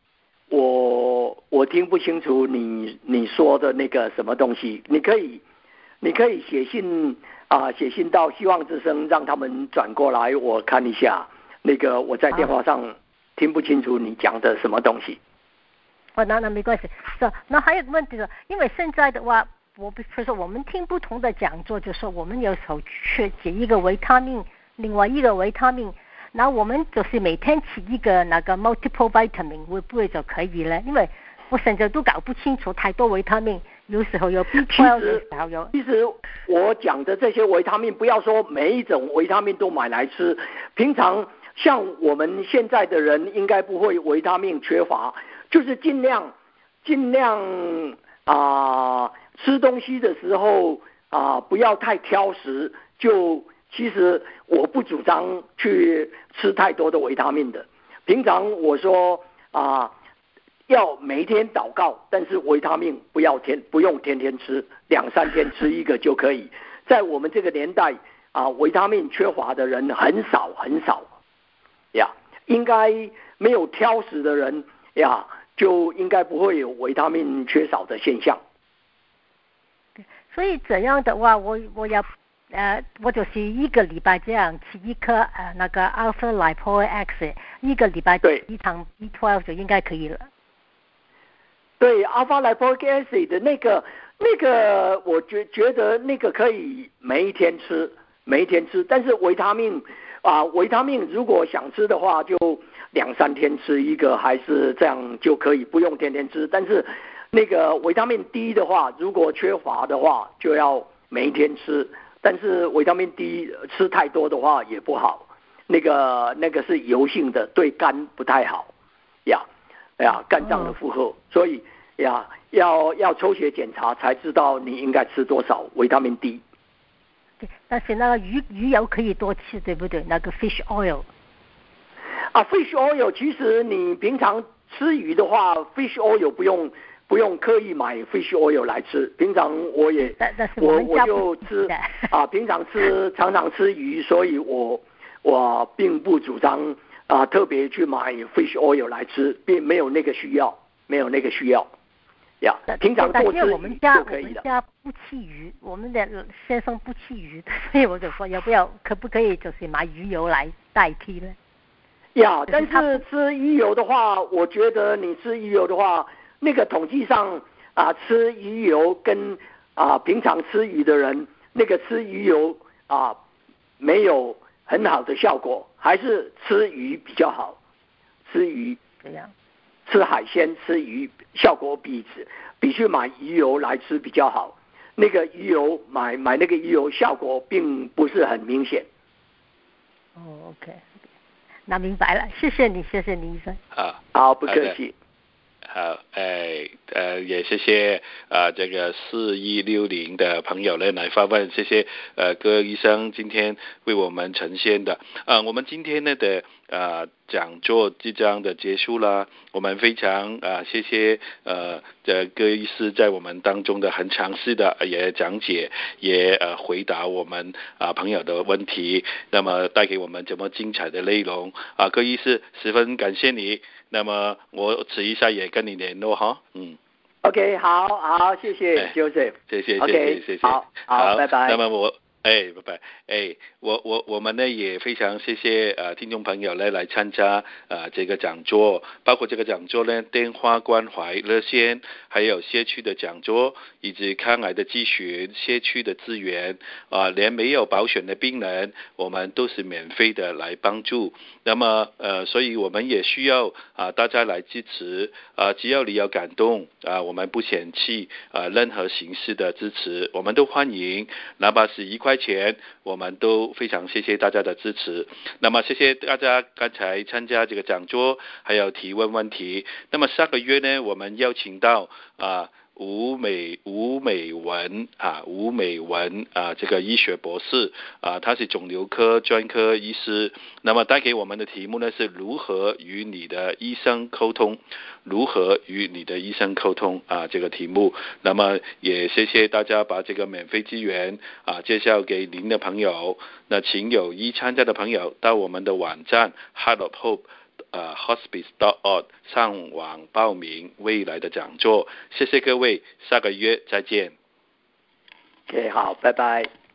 我我听不清楚你你说的那个什么东西，你可以你可以写信啊，写信到希望之声，让他们转过来，我看一下。那个我在电话上听不清楚你讲的什么东西。 哦，那那没关系。是，那还有个问题是，因为现在的话，我比如说我们听不同的讲座，就说我们有时候缺解一个维他命，另外一个维他命。那我们就是每天吃一个那个 multiple vitamin 会不会就可以了？因为我现在都搞不清楚太多维他命，有时候有 B 十二， 有时候有。 其实我讲的这些维他命，不要说每一种维他命都买来吃，平常像我们现在的人应该不会维他命缺乏，就是尽量尽量啊、呃、吃东西的时候啊、呃、不要太挑食，就。其实我不主张去吃太多的维他命的。平常我说啊、呃，要每天祷告，但是维他命不要天不用天天吃，两三天吃一个就可以。在我们这个年代啊、呃，维他命缺乏的人很少很少呀，应该没有挑食的人呀，就应该不会有维他命缺少的现象。 所以这样的话，我我要。呃，我就是一个礼拜这样吃一颗呃那个 alpha lipoic acid， 一个礼拜吃一趟 B 十二 就应该可以了。 对 ，alpha lipoic acid 的那个那个，我觉觉得那个可以每一天吃，每一天吃。但是维他命啊，维他命如果想吃的话，就两三天吃一个，还是这样就可以，不用天天吃。但是那个维他命 D 的话，如果缺乏的话，就要每一天吃。但是维他命 D 吃太多的话也不好，那个那个是油性的，对肝不太好呀呀，肝脏的负荷，哦、所以呀要要抽血检查才知道你应该吃多少维他命 D。 对，但是那个鱼鱼油可以多吃，对不对？那个 fish oil 啊 ，fish oil 其实你平常吃鱼的话 ，fish oil 不用。不用刻意买 fish oil 来吃，平常我也我我就吃啊，平常吃常常吃鱼，所以我我并不主张啊特别去买 fish oil 来吃，并没有那个需要，没有那个需要呀。平常多吃我们家就可以了。 我们家不吃鱼，我们的先生不吃鱼，所以我就说要不要可不可以就是买鱼油来代替呢？ 呀，但是吃鱼油的话，我觉得你吃鱼油的话。那个统计上啊，吃鱼油跟啊平常吃鱼的人，那个吃鱼油啊没有很好的效果，还是吃鱼比较好。吃鱼这样， 吃海鲜吃鱼效果比比去买鱼油来吃比较好。那个鱼油买买那个鱼油效果并不是很明显。 哦 ，OK， 那明白了，谢谢你，谢谢你医生。 好， 好，不客气。 好，哎，呃，也谢谢啊、呃，这个四一六零的朋友呢来发问，谢谢呃戈医生今天为我们呈现的，呃，我们今天呢的呃讲座即将的结束了，我们非常啊、呃、谢谢呃这戈医师在我们当中的很详细的也讲解，也呃回答我们啊、呃、朋友的问题，那么带给我们这么精彩的内容啊、呃，戈医师十分感谢你。那么我迟一下也跟你联络哈，嗯。 OK， 好好，谢谢 Joseph， 谢谢 okay, 谢谢谢谢， 好，好，拜拜。 那么我。哎，拜拜！哎，我我我们呢也非常谢谢呃听众朋友呢来参加呃这个讲座，包括这个讲座呢电话关怀热线，还有社区的讲座，以及抗癌的咨询、社区的资源啊、呃，连没有保险的病人，我们都是免费的来帮助。那么呃，所以我们也需要啊、呃、大家来支持啊、呃，只要你有感动啊、呃，我们不嫌弃啊、呃、任何形式的支持，我们都欢迎，哪怕是一块钱，我们都非常谢谢大家的支持。那么谢谢大家刚才参加这个讲座，还有提问问题。那么下个月呢，我们邀请到啊。吴美吴美文啊，吴美文啊，这个医学博士啊，他是肿瘤科专科医师。那么带给我们的题目呢是如何与你的医生沟通，如何与你的医生沟通啊，这个题目。那么也谢谢大家把这个免费资源啊介绍给您的朋友。那请有意参加的朋友到我们的网站 heart of hope 呃 hospice dot org 上网报名未来的讲座。谢谢各位，下个月再见。 OK， 好，拜拜。